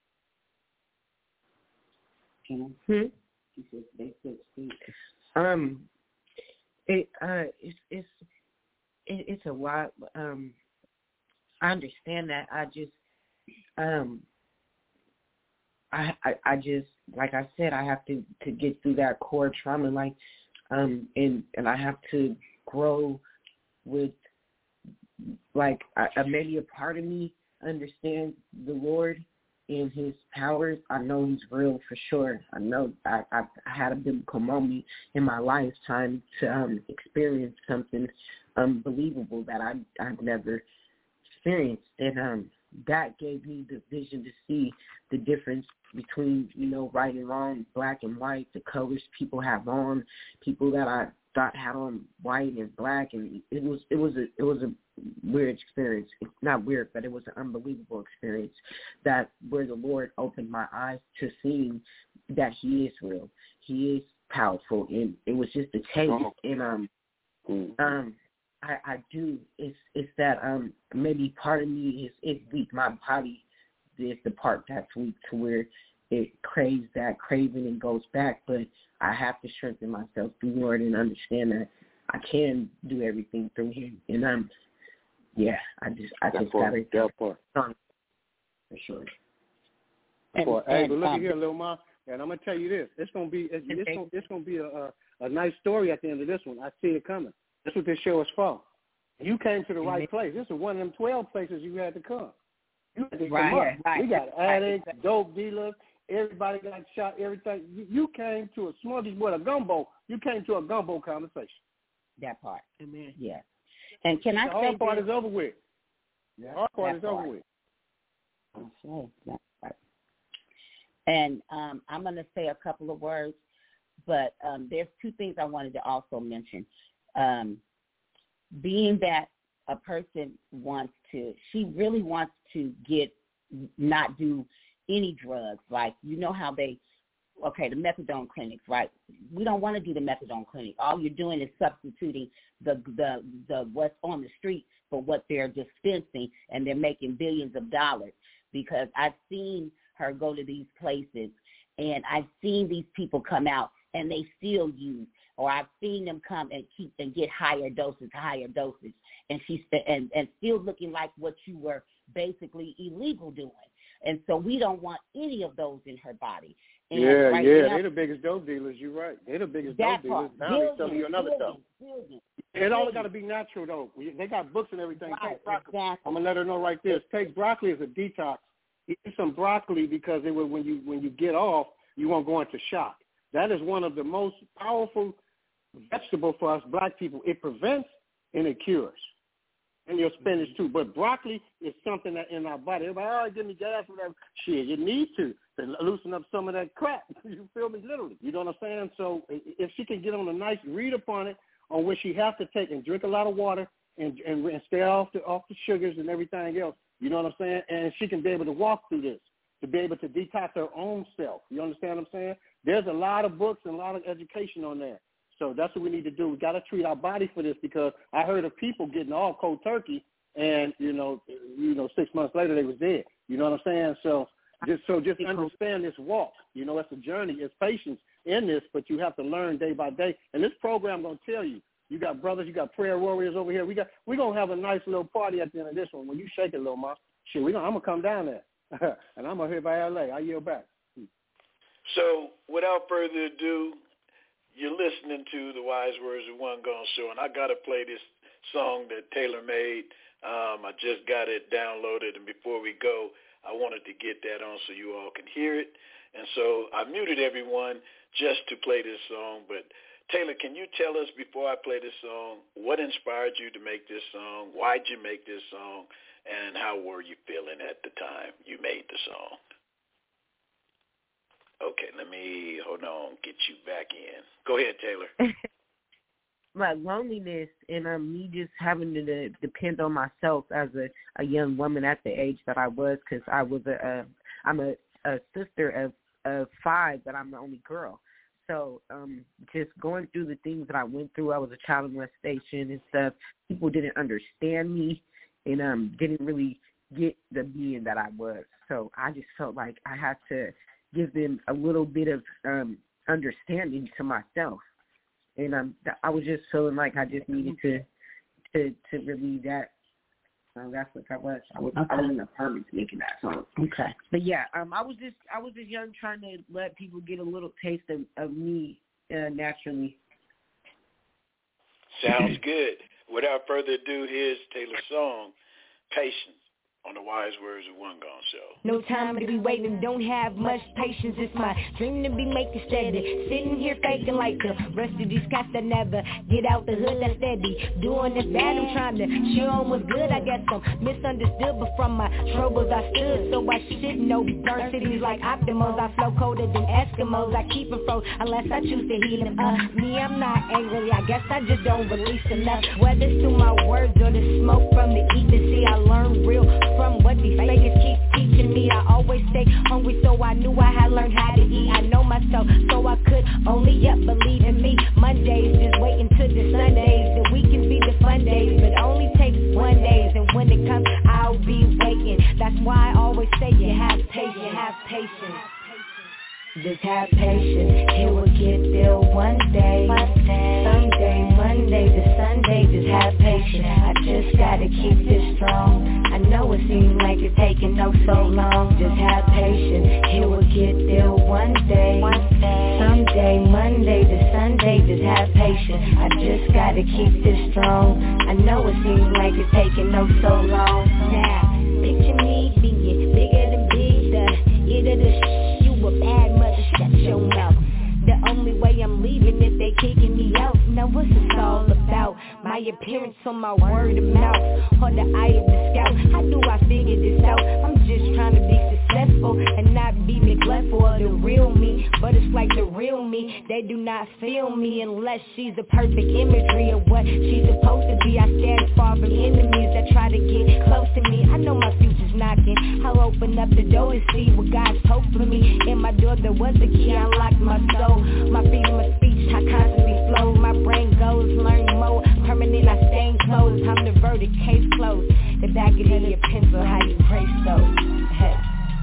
Hmm? He said they said speak. Um, it uh, it's it's it, it's a lot. Um, I understand that. I just um. I, I, I just, like I said, I have to, to get through that core trauma, like, um, and, and I have to grow with, like, I, I, maybe a part of me understands the Lord and his powers. I know he's real for sure. I know I, I, I had a biblical moment in my lifetime to um, experience something unbelievable that I, I've never experienced, and um, that gave me the vision to see the difference between, you know, right and wrong, black and white, the colors people have on, people that I thought had on white and black, and it was it was a it was a weird experience. It's not weird, but it was an unbelievable experience. That where the Lord opened my eyes to seeing that He is real, He is powerful, and it was just a taste. And um, um, I, I do. It's it's that um maybe part of me is is weak. My body is the part that's weak to where it craves that craving and goes back. But I have to strengthen myself through the Lord and understand that I can do everything through Him. And um, yeah, I just I just got to that part for sure. And, And, hey, and, but look um, at here, Lil Ma, and I'm gonna tell you this: it's gonna be it's, it's gonna it's gonna be a, a a nice story at the end of this one. I see it coming. That's what this show is for. You came to the right place. This is one of them twelve places you had to come. You had to come Right, up. right, We got right. addicts, dope dealers, everybody got shot, everything. You, you came to a smorgasbord, a gumbo. You came to a gumbo conversation. That part. Amen. Yeah. And can I the say hard part this? is over with. The Yeah, hard part that is over part. with. Okay. That part. And um, I'm going to say a couple of words, but um, there's two things I wanted to also mention. Um, being that a person wants to, she really wants to get, not do any drugs. Like, you know how they, okay, the methadone clinics, right? We don't want to do the methadone clinic. All you're doing is substituting the the the what's on the street for what they're dispensing, and they're making billions of dollars. Because I've seen her go to these places, and I've seen these people come out and they still use, or I've seen them come and keep and get higher doses, higher dosage, and she's and and still looking like what you were basically illegal doing. And so we don't want any of those in her body. And yeah, right yeah, now, they're the biggest dope dealers. You're right. They're the biggest that dope dealers. part, Now billions, they're selling you another billions, dope. billions, It all billions. got to be natural, though. We, they got books and everything. Right, Take broccoli. exactly. I'm gonna let her know right there. Take broccoli as a detox. Eat some broccoli because it will, when you when you get off, you won't go into shock. That is one of the most powerful vegetables for us black people. It prevents and it cures. And your spinach too. But broccoli is something that in our body, everybody, oh, give me gas, whatever. Shit, you need to to loosen up some of that crap. You feel me? Literally. You know what I'm saying? So if she can get on a nice read upon it, on what she has to take, and drink a lot of water and and, and stay off the off the sugars and everything else. You know what I'm saying? And she can be able to walk through this, to be able to detox her own self. You understand what I'm saying? There's a lot of books and a lot of education on there. So that's what we need to do. We got to treat our body for this, because I heard of people getting all cold turkey, and you know, you know, six months later they was dead. You know what I'm saying? So just so just understand this walk. You know, it's a journey. It's patience in this, but you have to learn day by day. And this program gonna tell you. You got brothers, you got prayer warriors over here. We got we're gonna have a nice little party at the end of this one. When you shake it, little ma, shit, we gonna I'm gonna come down there, and I'm gonna hit by L A. I yield back. So without further ado, you're listening to the Wise Words of One Gone Show, and I got to play this song that Taylor made. Um, I just got it downloaded, and before we go, I wanted to get that on so you all can hear it. And so I muted everyone just to play this song. But Taylor, can you tell us, before I play this song, what inspired you to make this song? Why'd you make this song? And how were you feeling at the time you made the song? Okay, let me, hold on, get you back in. Go ahead, Taylor. My loneliness and um, me just having to, to depend on myself as a, a young woman at the age that I was, because I was a, a I'm a, a sister of, of five, but I'm the only girl. So um, just going through the things that I went through, I was a child molestation and stuff. People didn't understand me and um, didn't really get the being that I was. So I just felt like I had to give them a little bit of um, understanding to myself. And um, I was just feeling like I just needed to to, to relieve that. So that's what that was. I was, okay. I was in the apartment making that song. Okay. But yeah, um, I was just I was just young, trying to let people get a little taste of, of me uh, naturally. Sounds good. Without further ado, here's Taylor's song, Patience, on the Wise Words of One Gone Show. No time to be waiting, don't have much patience. It's my dream to be making steady. Sitting here faking like the rest of these cats that never get out the hood that's steady. Doing this bad, I'm trying to show them what's good. I guess I'm misunderstood, but from my troubles I stood. So I should know burn cities like Optimals. I flow colder than Eskimos. I keep it froze unless I choose to heat them up. Me, I'm not angry, I guess I just don't release enough. Whether it's through my words or the smoke from the ether. See, I learned real from what these fakers keep teaching me. I always stay hungry, so I knew I had learned how to eat. I know myself, so I could only yet believe in me. Mondays, just waiting till the Sundays. The weekends be the fun days, but only takes one day. And when it comes, I'll be waiting. That's why I always say you have patience, have patience. Just have patience, it will get there one day. Someday, Monday to Sunday, just have patience. I just gotta keep this strong. I know it seems like it's taking no so long. Just have patience, it will get there one day. Someday, Monday to Sunday, just have patience. I just gotta keep this strong. I know it seems like it's taking no so long. Now, picture me being bigger than big, the eat of the sh- a bad mother, shut your mouth. The only way I'm leaving if they kicking me out. Now what's this all about? adherence on my word of mouth or the eye of the scout. How do I figure this out? I'm just trying to be successful and not be neglectful of the real me. But it's like the real me, they do not feel me unless she's the perfect imagery of what she's supposed to be. I stand far from enemies that try to get close to me. I know my future's knocking. I'll open up the door to see what God's hope for me. In my door there was a key, I unlocked my soul. My freedom of speech, I constantly flow. My brain goes, learn more. Permanent, I stay closed. I'm the verdict, case closed. If that could hit your pencil, how you pray so. Hey.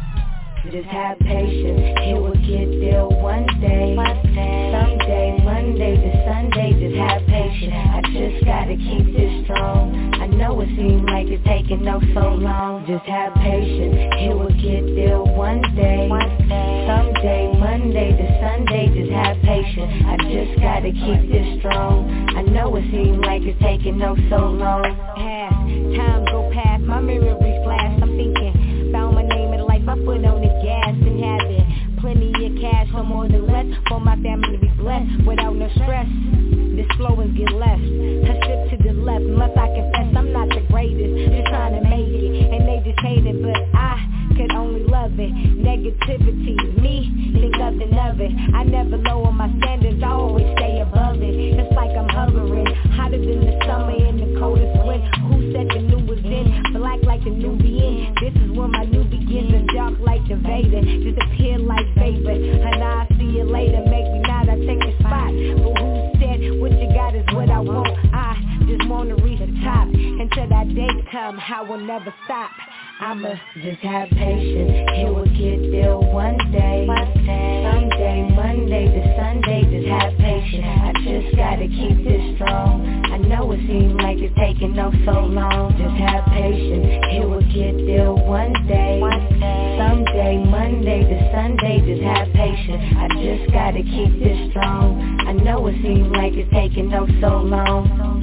Just have patience, it will get there one day. Someday, Monday to Sunday, just have patience. I just gotta keep this strong. I know it seems like it's taking no so long. Just have patience, it will get there one day. Someday, Monday to Sunday, just have patience. I just gotta keep this strong. I know it seems like it's taking no so long. Past, time go past, my memories flash. I'm thinking, found my name in life, my foot on the gas and having plenty of cash or more than less for my family to be blessed without no stress. This flow is get left, a sip to the left. Must I confess I'm not the greatest, just trying to make it, and they just hate it, but I could only love it. Negativity, me, think nothing of it. I never lower my standards, I always stay above it. It's like I'm hovering, hotter than the summer in the coldest wind. Who said the new was in? Black like the Nubian. This is when my new begins, and dark like the Vader. Disappear like vapor, and I see you later. Maybe not, I take the spot. But who said what you got is what I want? I just wanna reach the top. Until that day come, I will never stop. I'ma just have patience, it will get there one day. Someday, Monday to Sunday, just have patience. I just gotta keep this strong. I know it seems like it's taking no so long. Just have patience, it will get there one day. Someday, Monday to Sunday, just have patience. I just gotta keep this strong. I know it seems like it's taking no so long.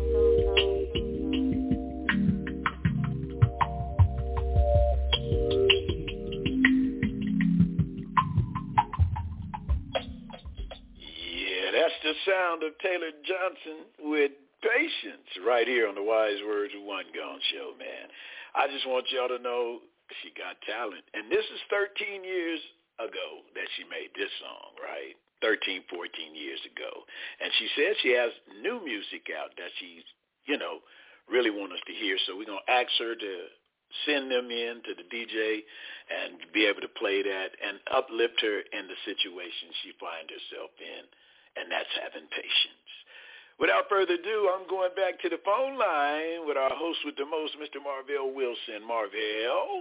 That's the sound of Taylor Johnson with Patience right here on the Wise Words of One Gone Show, man. I just want y'all to know she got talent. And this is thirteen years ago that she made this song, right? thirteen, fourteen years ago. And she said she has new music out that she's, you know, really want us to hear. So we're going to ask her to send them in to the D J and be able to play that and uplift her in the situation she finds herself in. And that's having patience. Without further ado, I'm going back to the phone line with our host with the most, Mister Marvell Wilson. Marvell.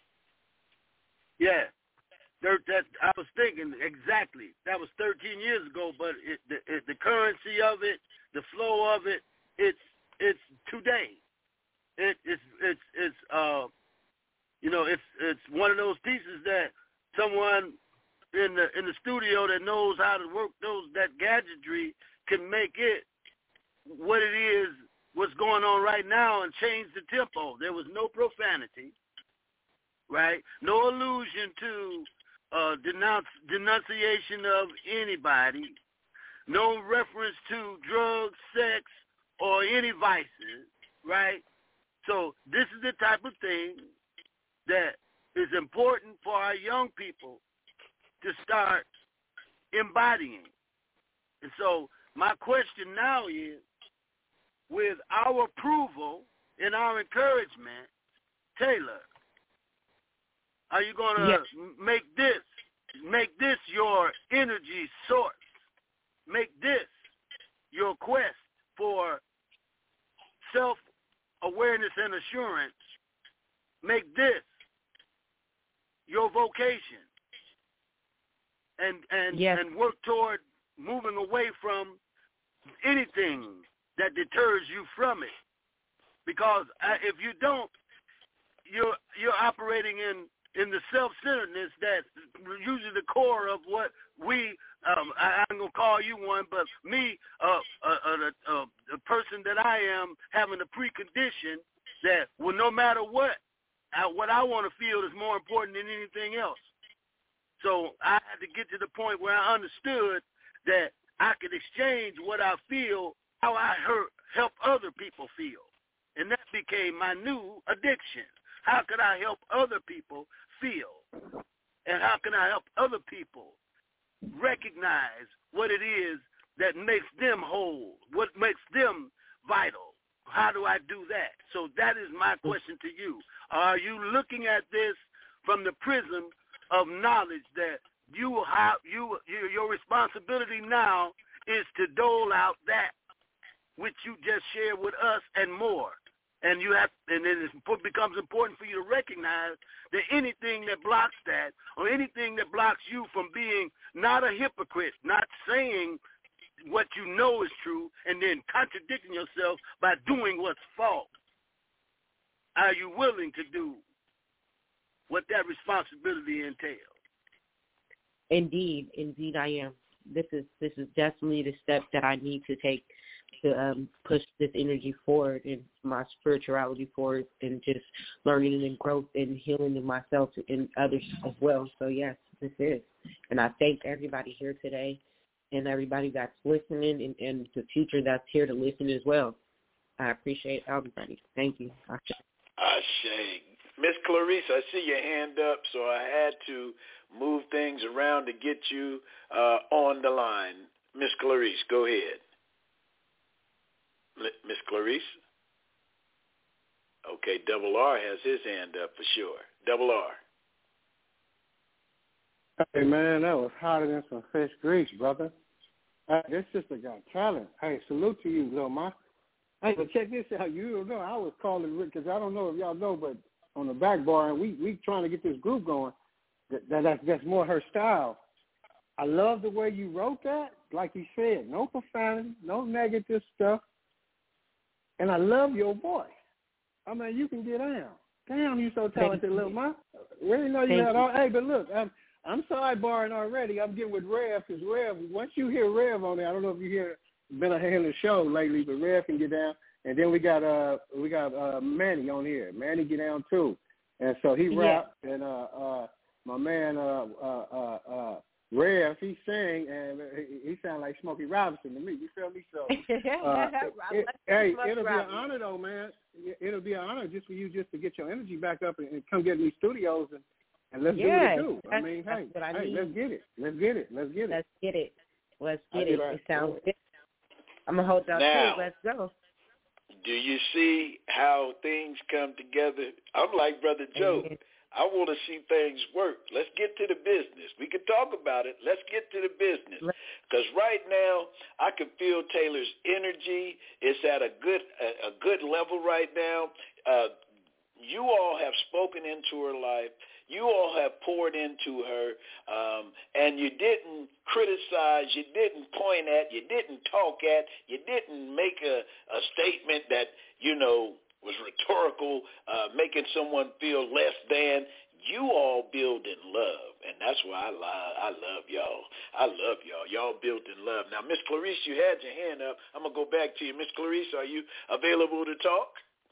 Yeah, there, that I was thinking exactly. That was thirteen years ago, but it, the, it, the currency of it, the flow of it, it's it's today. It, it's it's it's uh, you know, it's it's one of those pieces that someone in the in the studio that knows how to work those that gadgetry can make it what it is, what's going on right now, and change the tempo. There was no profanity, right? No allusion to uh, denounce, denunciation of anybody. No reference to drugs, sex, or any vices, right? So this is the type of thing that is important for our young people to start embodying. And so my question now is, with our approval and our encouragement, Taylor, are you going to yes. make this, make this your energy source? Make this your quest for self-awareness and assurance. Make this your vocation. And and, yes. and work toward moving away from anything that deters you from it. Because uh, if you don't, you're you're operating in, in the self-centeredness that's usually the core of what we, um, I, I'm going to call you one, but me, uh, uh, uh, uh, the person that I am, having a precondition that, well, no matter what, I, what I want to feel is more important than anything else. So I had to get to the point where I understood that I could exchange what I feel how I hurt, help other people feel. And that became my new addiction. How can I help other people feel? And how can I help other people recognize what it is that makes them whole, what makes them vital? How do I do that? So that is my question to you. Are you looking at this from the prism of knowledge that you have, you, your responsibility now is to dole out that which you just shared with us and more? And you have, and then it becomes important for you to recognize that anything that blocks that, or anything that blocks you from being not a hypocrite, not saying what you know is true, and then contradicting yourself by doing what's false, are you willing to do what that responsibility entails? Indeed, indeed, I am. This is this is definitely the step that I need to take to um, push this energy forward and my spirituality forward, and just learning and growth and healing in myself and others as well. So yes, this is. And I thank everybody here today and everybody that's listening, and, and the future that's here to listen as well. I appreciate everybody. Thank you. Ashe. Ashe. Miss Clarice, I see your hand up, so I had to move things around to get you uh, on the line. Miss Clarice, go ahead. Miss Clarice? Okay, Double R has his hand up for sure. Double R. Hey, man, that was hotter than some fish grease, brother. Hey, this sister got talent. Hey, salute to you, little ma. Hey, but check this out. You don't know, I was calling Rick, because I don't know if y'all know, but on the back bar, and we we trying to get this group going. That, that that's, that's more her style. I love the way you wrote that. Like you said, no profanity, no negative stuff. And I love your voice. I mean, you can get down. Damn, you so talented, little ma. We didn't know you Thank had you. all. Hey, but look, I'm I'm sidebarring already. I'm getting with Rev, because Rev, once you hear Rev on there, I don't know if you hear been a hand in the show lately, but Rev can get down. And then we got uh we got uh Manny on here. Manny get down too, and so he rap, yeah. and uh uh my man uh uh uh, uh Rev, he sing, and he, he sound like Smokey Robinson to me. You feel me? So uh, it, hey, it'll be an honor though, man. It'll be an honor just for you just to get your energy back up and, and come get in these studios and, and let's yes, do what it do. I mean, hey, I hey, mean. let's get it. Let's get it. Let's get it. Let's get it. Let's get I'll it. right. It sounds good. I'm gonna hold down now, too. Let's go. Do you see how things come together? I'm like Brother Joe. Mm-hmm. I want to see things work. Let's get to the business. We can talk about it. Let's get to the business. Because right now, I can feel Taylor's energy. It's at a good a, a good level right now. Uh, you all have spoken into her life. You all have poured into her, um, and you didn't criticize, you didn't point at, you didn't talk at, you didn't make a, a statement that, you know, was rhetorical, uh, making someone feel less than. You all build in love, and that's why I, li- I love y'all. I love y'all. Y'all built in love. Now, Miss Clarice, you had your hand up. I'm going to go back to you. Miss Clarice, are you available to talk?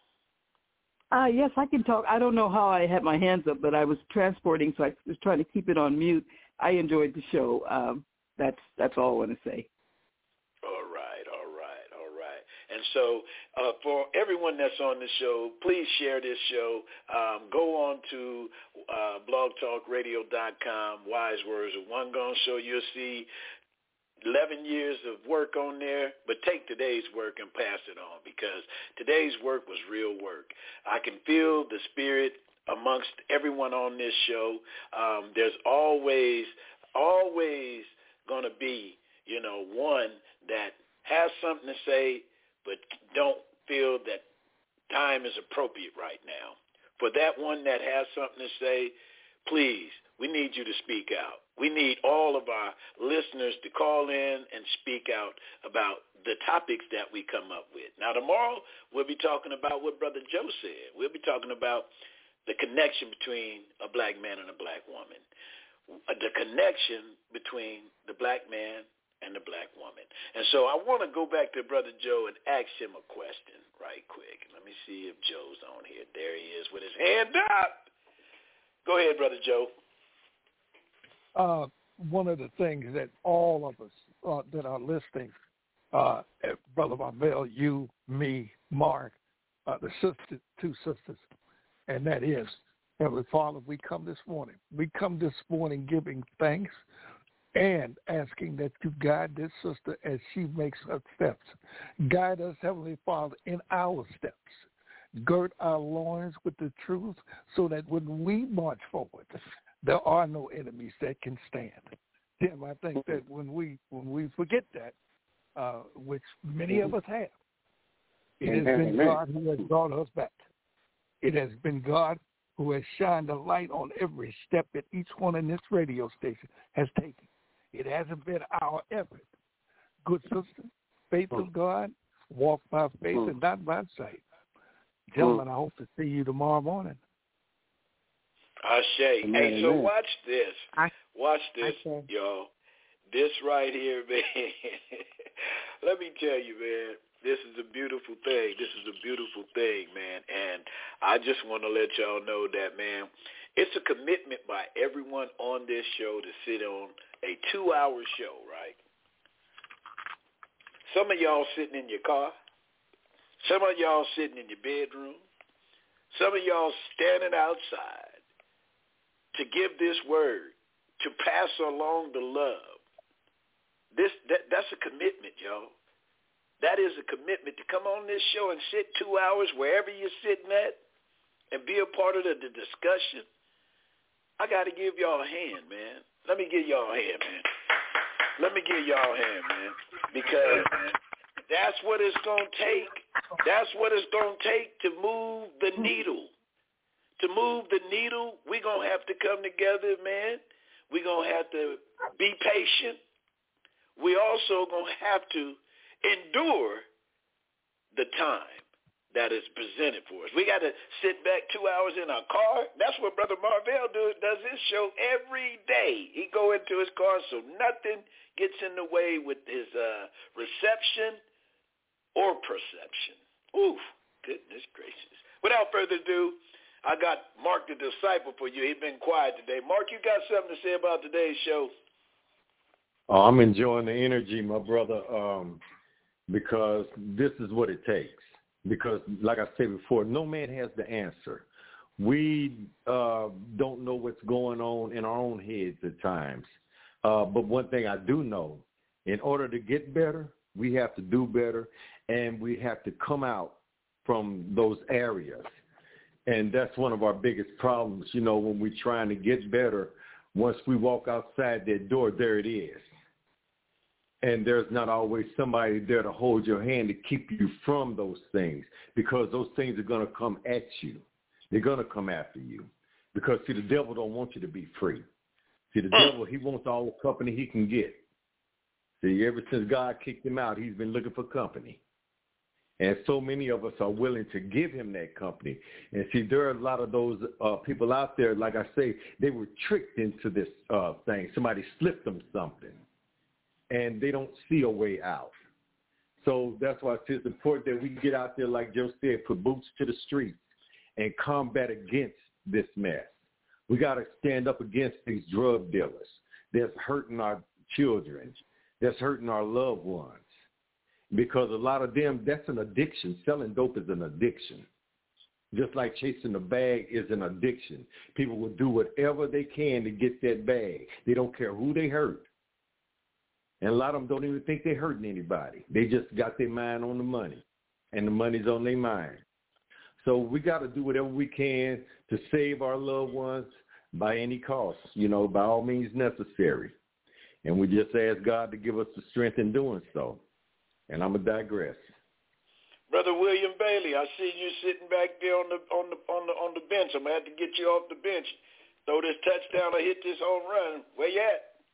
Uh, yes, I can talk. I don't know how I had my hands up, but I was transporting, so I was trying to keep it on mute. I enjoyed the show. Um, that's that's all I want to say. All right, all right, all right. And so uh, for everyone that's on the show, please share this show. Um, go on to uh, blog talk radio dot com, Wise Words of One Gone Show. You'll see eleven years of work on there, but take today's work and pass it on, because today's work was real work. I can feel the spirit amongst everyone on this show. Um, there's always, always going to be, you know, one that has something to say, but don't feel that time is appropriate right now. For that one that has something to say, please, we need you to speak out. We need all of our listeners to call in and speak out about the topics that we come up with. Now, tomorrow, we'll be talking about what Brother Joe said. We'll be talking about the connection between a black man and a black woman, the connection between the black man and the black woman. And so I want to go back to Brother Joe and ask him a question right quick. Let me see if Joe's on here. There he is with his hand up. Go ahead, Brother Joe. Uh, one of the things that all of us uh, that are listening uh, Brother Marvell, you, me, Mark, uh, the sister, two sisters, and that is, Heavenly Father, we come this morning. We come this morning giving thanks and asking that you guide this sister as she makes her steps. Guide us, Heavenly Father, in our steps. Gird our loins with the truth so that when we march forward, there are no enemies that can stand. Tim, I think that when we when we forget that, uh, which many of us have, it has been God who has brought us back. It has been God who has shined a light on every step that each one in this radio station has taken. It hasn't been our effort. Good sister, faith of God, walk by faith and not by sight. Gentlemen, I hope to see you tomorrow morning. Ashe. Hey, so watch this. Watch this, y'all. This right here, man. Let me tell you, man. This is a beautiful thing. This is a beautiful thing, man. And I just want to let y'all know that, man, it's a commitment by everyone on this show to sit on a two-hour show, right? Some of y'all sitting in your car. Some of y'all sitting in your bedroom. Some of y'all standing outside to give this word, to pass along the love. This that, that's a commitment, y'all. That is a commitment to come on this show and sit two hours wherever you're sitting at and be a part of the, the discussion. I got to give y'all a hand, man. Let me give y'all a hand, man. Let me give y'all a hand, man, because that's what it's going to take. That's what it's going to take to move the needle. To move the needle, we're going to have to come together, man. We're going to have to be patient. We also going to have to endure the time that is presented for us. We got to sit back two hours in our car. That's what Brother Marvell do, does his show every day. He go into his car so nothing gets in the way with his uh, reception or perception. Oof, goodness gracious. Without further ado, I got Mark the Disciple for you. He's been quiet today. Mark, you got something to say about today's show? Oh, I'm enjoying the energy, my brother, um, because this is what it takes. Because, like I said before, no man has the answer. We uh, don't know what's going on in our own heads at times. Uh, but one thing I do know, in order to get better, we have to do better, and we have to come out from those areas. And that's one of our biggest problems, you know, when we're trying to get better. Once we walk outside that door, there it is. And there's not always somebody there to hold your hand to keep you from those things, because those things are going to come at you. They're going to come after you. Because, see, the devil don't want you to be free. See, the devil, he wants all the company he can get. See, ever since God kicked him out, he's been looking for company. And so many of us are willing to give him that company. And see, there are a lot of those uh, people out there, like I say, they were tricked into this uh, thing. Somebody slipped them something, and they don't see a way out. So that's why it's important that we get out there, like Joe said, put boots to the streets and combat against this mess. We got to stand up against these drug dealers that's hurting our children, that's hurting our loved ones. Because a lot of them, that's an addiction. Selling dope is an addiction. Just like chasing the bag is an addiction. People will do whatever they can to get that bag. They don't care who they hurt. And a lot of them don't even think they're hurting anybody. They just got their mind on the money, and the money's on their mind. So we got to do whatever we can to save our loved ones by any cost, you know, by all means necessary. And we just ask God to give us the strength in doing so. And I'm gonna digress. Brother William Bailey, I see you sitting back there on the on the on the on the bench. I'm gonna have to get you off the bench. Throw this touchdown or hit this home run. Where you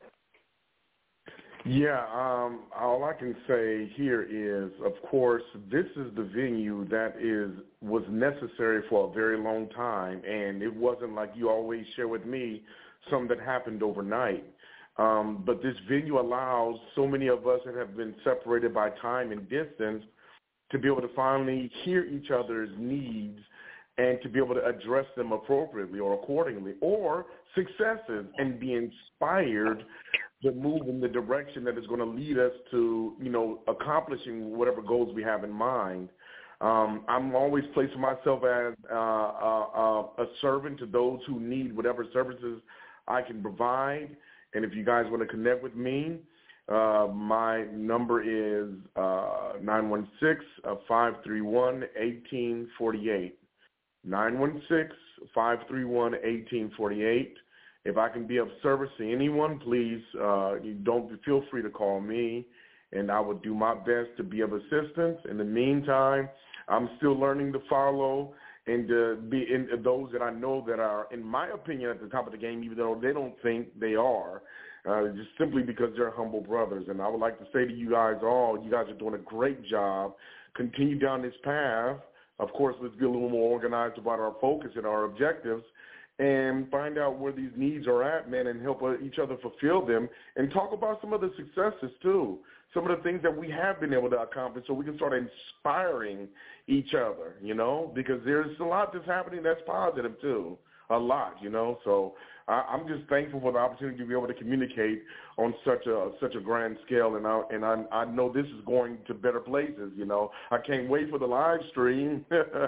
at? Yeah, um, all I can say here is, of course, this is the venue that is was necessary for a very long time, and it wasn't like you always share with me something that happened overnight. Um, but this venue allows so many of us that have been separated by time and distance to be able to finally hear each other's needs and to be able to address them appropriately or accordingly, or successes, and be inspired to move in the direction that is going to lead us to, you know, accomplishing whatever goals we have in mind. Um, I'm always placing myself as uh, uh, a servant to those who need whatever services I can provide. And if you guys want to connect with me, uh, my number is uh, nine one six, five three one, one eight four eight. nine one six, five three one, one eight four eight. If I can be of service to anyone, please uh, you don't feel free to call me, and I will do my best to be of assistance. In the meantime, I'm still learning to follow and to be in those that I know that are, in my opinion, at the top of the game, even though they don't think they are, uh, just simply because they're humble brothers. And I would like to say to you guys all, you guys are doing a great job. Continue down this path. Of course, let's be a little more organized about our focus and our objectives, and find out where these needs are at, man, and help each other fulfill them, and talk about some of the successes, too, some of the things that we have been able to accomplish so we can start inspiring each other, you know, because there's a lot that's happening that's positive, too, a lot, you know. So I, I'm just thankful for the opportunity to be able to communicate on such a such a grand scale, and I, and I, I know this is going to better places, you know. I can't wait for the live stream.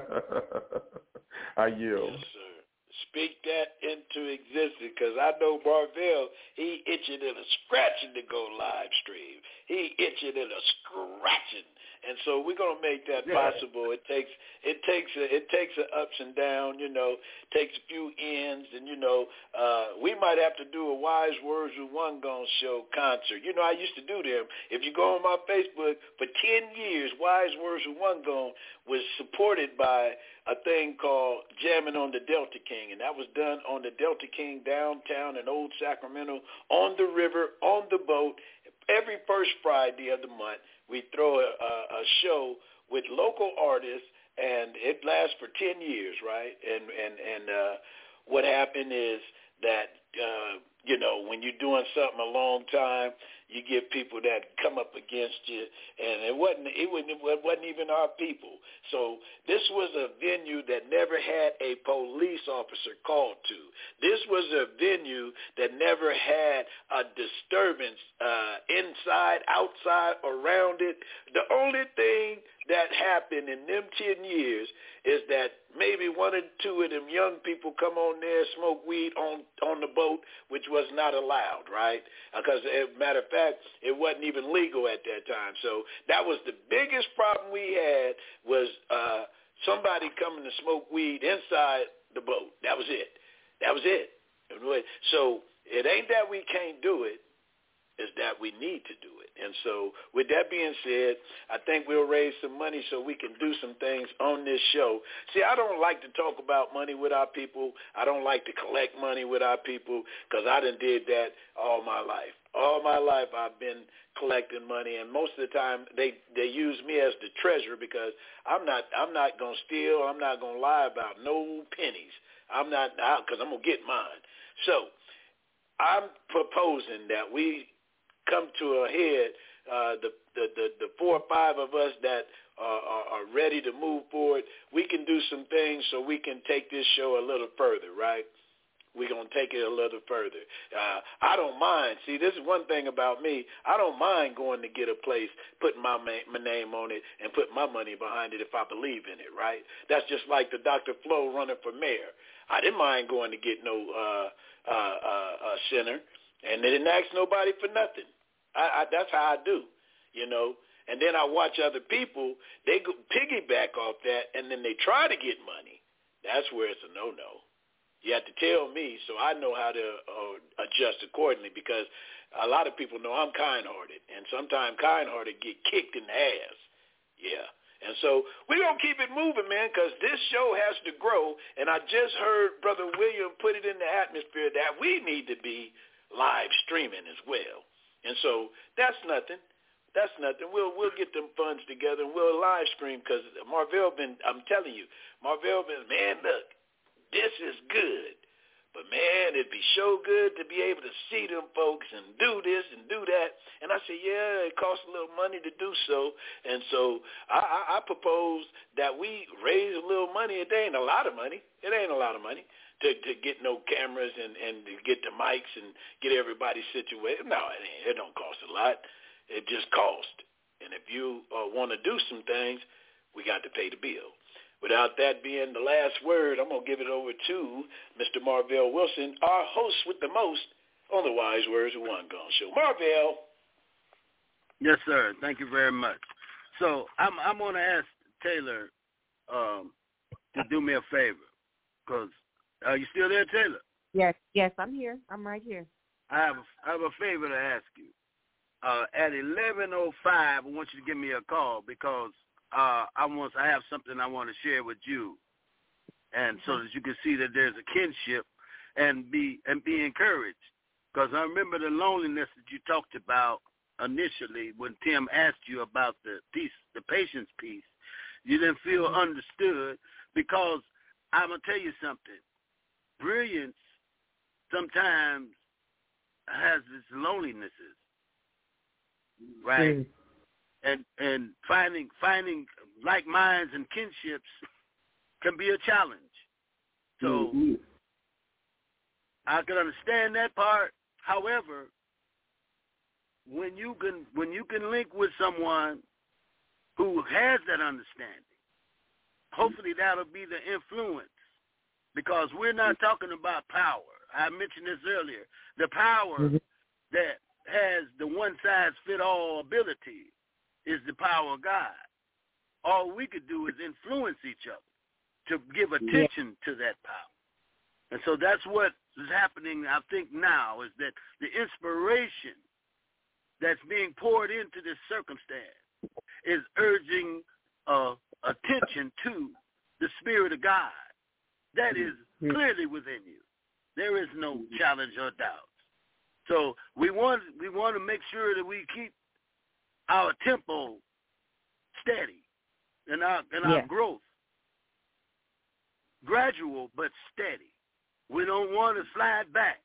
I yield. Yes, sir. Speak that into existence, because I know Marvell, he itching and a scratching to go live stream. He itching and a scratching, and so we're gonna make that yeah. possible. It takes it takes a, it takes a ups and down, you know, takes a few ends, and you know, uh, we might have to do a Wise Words with One Gone show concert. You know, I used to do them. If you go on my Facebook, for ten years, Wise Words with One Gone was supported by a thing called Jamming on the Delta King, and that was done on the Delta King downtown in Old Sacramento, on the river, on the boat. Every first Friday of the month, we throw a, a, a show with local artists, and it lasts for ten years, right? And and and uh, what happened is that uh, you know, when you're doing something a long time, you get people that come up against you, and it wasn't it wasn't, it wasn't even our people. So this was a venue that never had a police officer called to. This was a venue that never had a disturbance uh, inside, outside, around it. The only thing that happened in them ten years is that maybe one or two of them young people come on there, smoke weed on on the boat, which was not allowed, right? Because, as a matter of fact, it wasn't even legal at that time. So that was the biggest problem we had, was uh, somebody coming to smoke weed inside the boat. That was it. That was it. So it ain't that we can't do it. Is that we need to do it. And so with that being said, I think we'll raise some money so we can do some things on this show. See, I don't like to talk about money with our people. I don't like to collect money with our people, because I done did that all my life. All my life I've been collecting money, and most of the time they, they use me as the treasurer, because I'm not I'm not going to steal. I'm not going to lie about no pennies. I'm not, because I'm going to get mine. So I'm proposing that we come to a head, uh, the, the, the, the four or five of us that uh, are, are ready to move forward, we can do some things so we can take this show a little further, right? We're going to take it a little further. Uh, I don't mind. See, this is one thing about me. I don't mind going to get a place, putting my, ma- my name on it, and putting my money behind it if I believe in it, right? That's just like the Doctor Flo running for mayor. I didn't mind going to get no uh, uh, uh, uh, center, and they didn't ask nobody for nothing. I, I, that's how I do, you know. And then I watch other people, they go piggyback off that, and then they try to get money. That's where it's a no-no. You have to tell me so I know how to uh, adjust accordingly, because a lot of people know I'm kind-hearted, and sometimes kind-hearted get kicked in the ass. Yeah. And so we're going to keep it moving, man, because this show has to grow, and I just heard Brother William put it in the atmosphere that we need to be live streaming as well. And so that's nothing. That's nothing. We'll we'll get them funds together and we'll live stream, because Marvell been, I'm telling you, Marvell been, man, look, this is good. But, man, it'd be so good to be able to see them folks and do this and do that. And I said, yeah, it costs a little money to do so. And so I, I, I propose that we raise a little money. It ain't a lot of money. It ain't a lot of money. to, to get no cameras and, and to get the mics and get everybody situated. No, it, ain't, it don't cost a lot. It just costs. And if you uh, want to do some things, we got to pay the bill. Without that being the last word, I'm going to give it over to Mister Marvell Wilson, our host with the most on the Wise Words of One Gone Show. Marvell. Yes, sir. Thank you very much. So I'm I'm going to ask Taylor um, to do me a favor, because are you still there, Taylor? Yes, yes, I'm here. I'm right here. I have a, I have a favor to ask you. Uh, at eleven oh five, I want you to give me a call, because uh, I want I have something I want to share with you, and so that you can see that there's a kinship and be and be encouraged. Because I remember the loneliness that you talked about initially when Tim asked you about the peace, the patience piece. You didn't feel understood, because I'm going to tell you something. Brilliance sometimes has its lonelinesses, right? Mm. And and finding finding like minds and kinships can be a challenge. So mm-hmm. I can understand that part. However, when you can when you can link with someone who has that understanding, hopefully that'll be the influence, because we're not talking about power. I mentioned this earlier. The power mm-hmm. that has the one-size-fit-all ability is the power of God. All we could do is influence each other to give attention yeah. to that power. And so that's what is happening, I think, now, is that the inspiration that's being poured into this circumstance is urging uh, attention to the Spirit of God that is clearly within you. There is no challenge or doubt. So we want we want to make sure that we keep our tempo steady and our and our yeah. growth gradual but steady. We don't want to slide back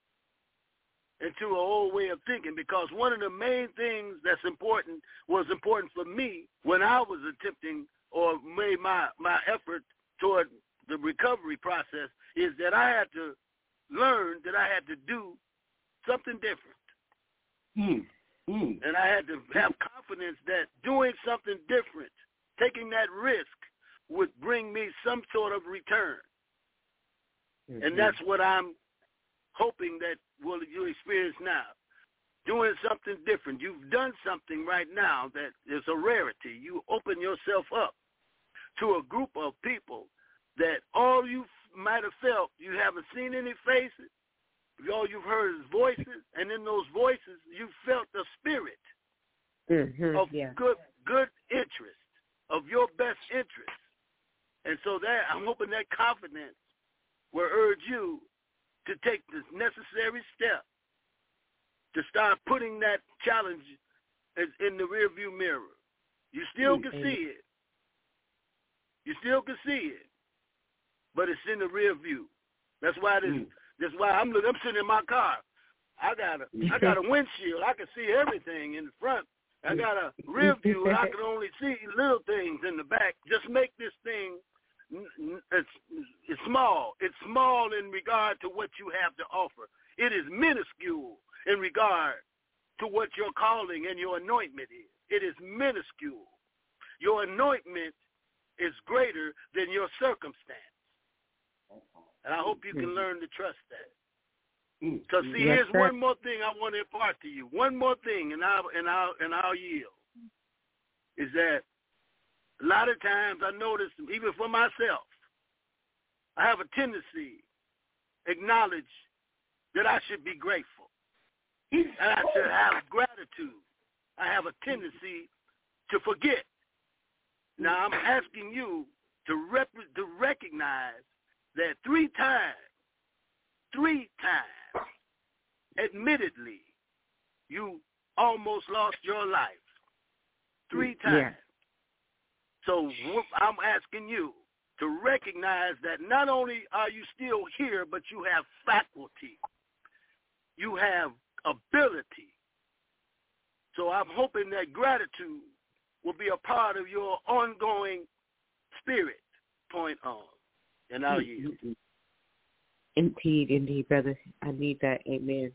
into an old way of thinking, because one of the main things that's important was important for me when I was attempting or made my, my effort toward the recovery process is that I had to learn that I had to do something different. Mm. Mm. And I had to have confidence that doing something different, taking that risk, would bring me some sort of return. Mm-hmm. And that's what I'm hoping that will you experience now. Doing something different. You've done something right now that is a rarity. You open yourself up to a group of people that all you might have felt, you haven't seen any faces, all you've heard is voices, and in those voices you felt the spirit mm-hmm. of yeah. good good interest, of your best interest. And so that I'm hoping that confidence will urge you to take the necessary step to start putting that challenge in the rearview mirror. You still can see it. You still can see it, but it's in the rear view. That's why this. Mm. That's why I'm looking. I'm sitting in my car. I got a. I got a windshield. I can see everything in the front. I got a rear view, and I can only see little things in the back. Just make this thing. It's, it's small. It's small in regard to what you have to offer. It is minuscule in regard to what your calling and your anointment is. It is minuscule. Your anointment is greater than your circumstance. And I hope you can learn to trust that. Because see, yes, here's sir. one more thing I want to impart to you. One more thing, and I'll, and I'll, and I'll yield, is that a lot of times I notice, even for myself, I have a tendency to acknowledge that I should be grateful. And I should have gratitude. I have a tendency to forget. Now I'm asking you to rep- to recognize that three times, three times, admittedly, you almost lost your life. Three times. Yeah. So I'm asking you to recognize that not only are you still here, but you have faculty. You have ability. So I'm hoping that gratitude will be a part of your ongoing spirit point on. And I'll yield. Indeed, indeed, brother. I need that. Amen.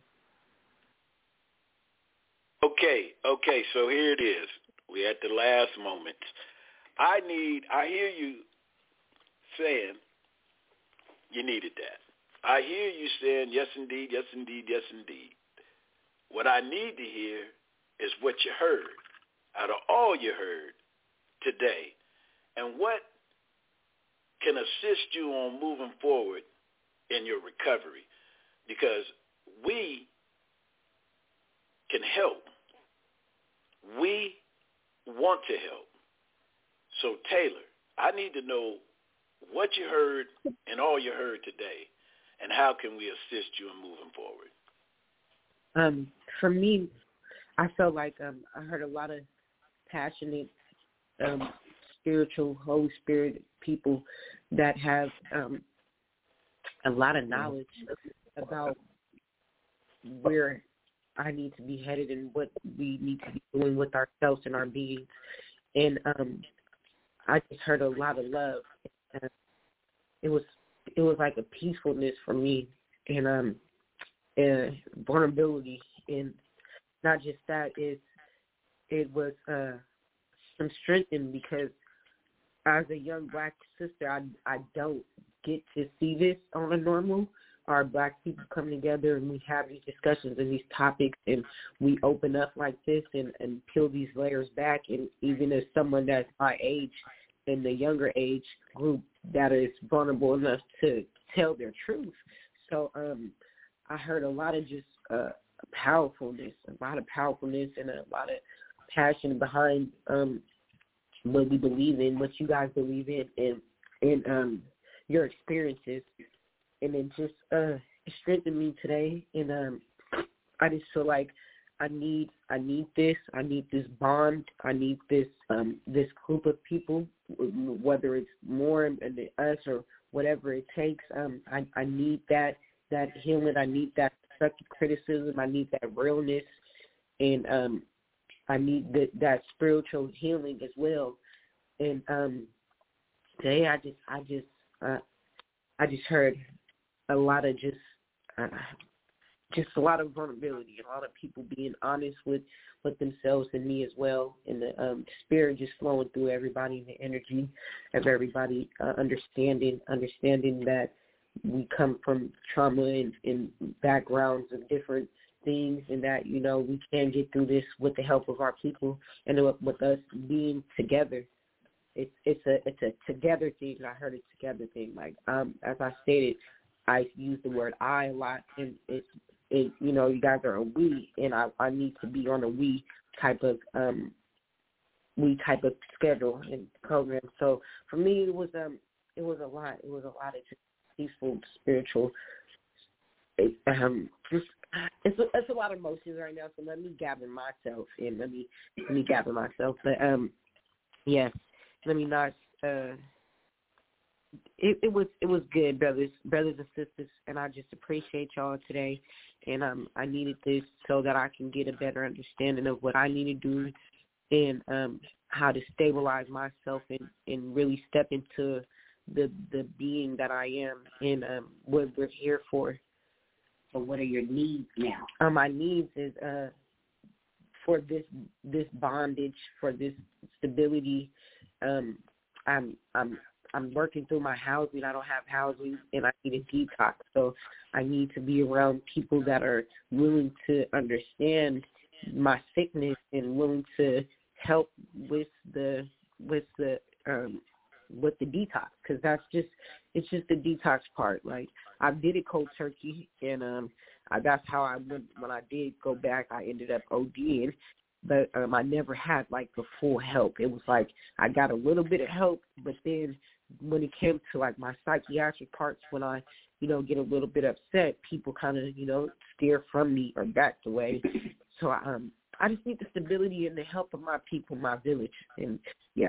Okay, okay, so here it is. We're at the last moment. I need, I hear you saying you needed that. I hear you saying, yes, indeed, yes, indeed, yes, indeed. What I need to hear is what you heard out of all you heard today, and what can assist you on moving forward in your recovery, because we can help. We want to help. So, Taylor, I need to know what you heard and all you heard today, and how can we assist you in moving forward? Um, for me, I felt like um, I heard a lot of passionate, um, spiritual, Holy Spirit people that have um, a lot of knowledge about where I need to be headed and what we need to be doing with ourselves and our beings. And um, I just heard a lot of love. And it was it was like a peacefulness for me, and um, and vulnerability, and not just that. It it was uh, some strength in, because as a young black sister, I I don't get to see this on a normal. Our black people come together and we have these discussions and these topics, and we open up like this and, and peel these layers back. And even as someone that's my age, in the younger age group, that is vulnerable enough to tell their truth. So um, I heard a lot of just uh, powerfulness, a lot of powerfulness and a lot of passion behind um, what we believe in, what you guys believe in, and, and um, your experiences. And it just uh, it strengthened me today. And um, I just feel like I need I need this. I need this bond. I need this um, this group of people, whether it's more than us or whatever it takes. Um, I, I need that that healing. I need that constructive criticism. I need that realness, and um, I need the, that spiritual healing as well. And um, today, I just I just uh, I just heard a lot of just. Uh, Just a lot of vulnerability, a lot of people being honest with, with themselves and me as well, and the um, spirit just flowing through everybody, the energy of everybody, uh, understanding understanding that we come from trauma and, and backgrounds of different things, and that, you know, we can get through this with the help of our people and with us being together. It's it's a it's a together thing. I heard a together thing. Like um, as I stated, I use the word I a lot, and it's It, you know, you guys are a we, and I, I need to be on a we type of um, we type of schedule and program. So for me, it was um, it was a lot. It was a lot of just peaceful, spiritual. It, um, just it's a, it's a lot of emotions right now. So let me gather myself and let me let me gather myself. But um, yes, let me not. Uh, It, it was it was good, brothers, brothers and sisters, and I just appreciate y'all today. And um, I needed this so that I can get a better understanding of what I need to do, and um, how to stabilize myself and, and really step into the the being that I am, and um, what we're here for. So what are your needs now? Um, my needs is uh, for this this bondage, for this stability. Um, I'm I'm. I'm working through my housing. I don't have housing, and I need a detox. So I need to be around people that are willing to understand my sickness and willing to help with the with the um, with the detox, because that's just it's just the detox part. Like I did it cold turkey, and um, I, that's how I went. When I did go back, I ended up ODing. But um, I never had, like, the full help. It was like I got a little bit of help, but then when it came to, like, my psychiatric parts, when I, you know, get a little bit upset, people kind of, you know, steer from me or backed away. So um, I just need the stability and the help of my people, my village. And, yeah.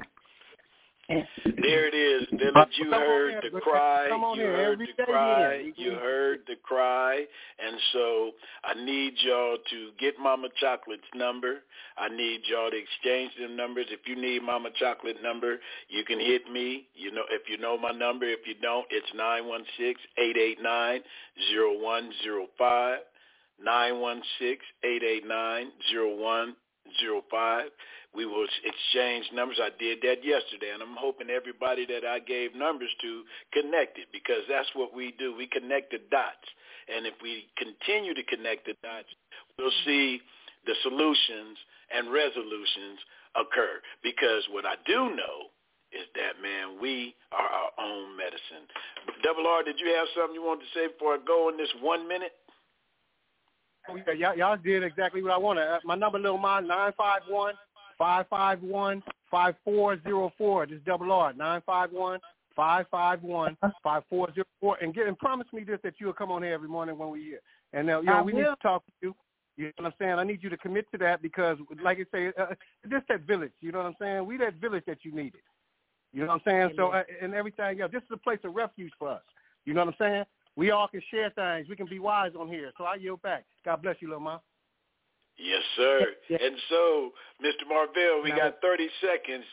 There it is. Village, you heard the cry. You heard the cry. You heard heard the cry, and so I need y'all to get Mama Chocolate's number. I need y'all to exchange them numbers. If you need Mama Chocolate number, you can hit me. You know, if you know my number. If you don't, it's nine one six, eight eight nine, zero one zero five, nine one six, eight eight nine, zero one zero five. We will exchange numbers. I did that yesterday, and I'm hoping everybody that I gave numbers to connected, because that's what we do. We connect the dots, and if we continue to connect the dots, we'll see the solutions and resolutions occur, because what I do know is that, man, we are our own medicine. Double R, did you have something you wanted to say before I go in this one minute? Oh, yeah, y'all, y'all did exactly what I wanted. Uh, my number, Lil Mine, nine five one, five five one, five four zero four. This is Double R, nine five one, five five one, five four zero four. And get and promise me this, that you'll come on here every morning when we're here. And uh, you know, we need to talk to you. You know what I'm saying? I need you to commit to that, because, like I say, uh, this that village. You know what I'm saying? We that village that you needed. You know what I'm saying? Amen. So, uh, and everything else. This is a place of refuge for us. You know what I'm saying? We all can share things. We can be wise on here. So I yield back. God bless you, little mom. Yes, sir. Yeah. And so, Mister Marvell, we no. got thirty seconds.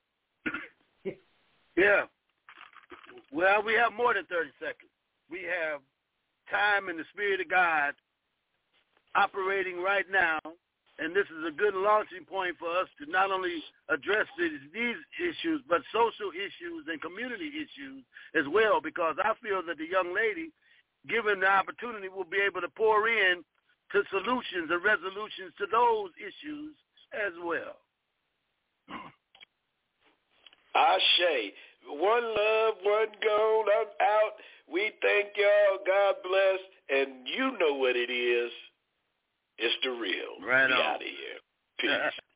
Yeah. Well, we have more than thirty seconds. We have time in the Spirit of God operating right now, and this is a good launching point for us to not only address these, these issues, but social issues and community issues as well, because I feel that the young lady, given the opportunity, will be able to pour in to solutions and resolutions to those issues as well. Ashe. One love, one goal, I'm out. We thank y'all. God bless. And you know what it is. It's the real. Right we on. out of here. Peace.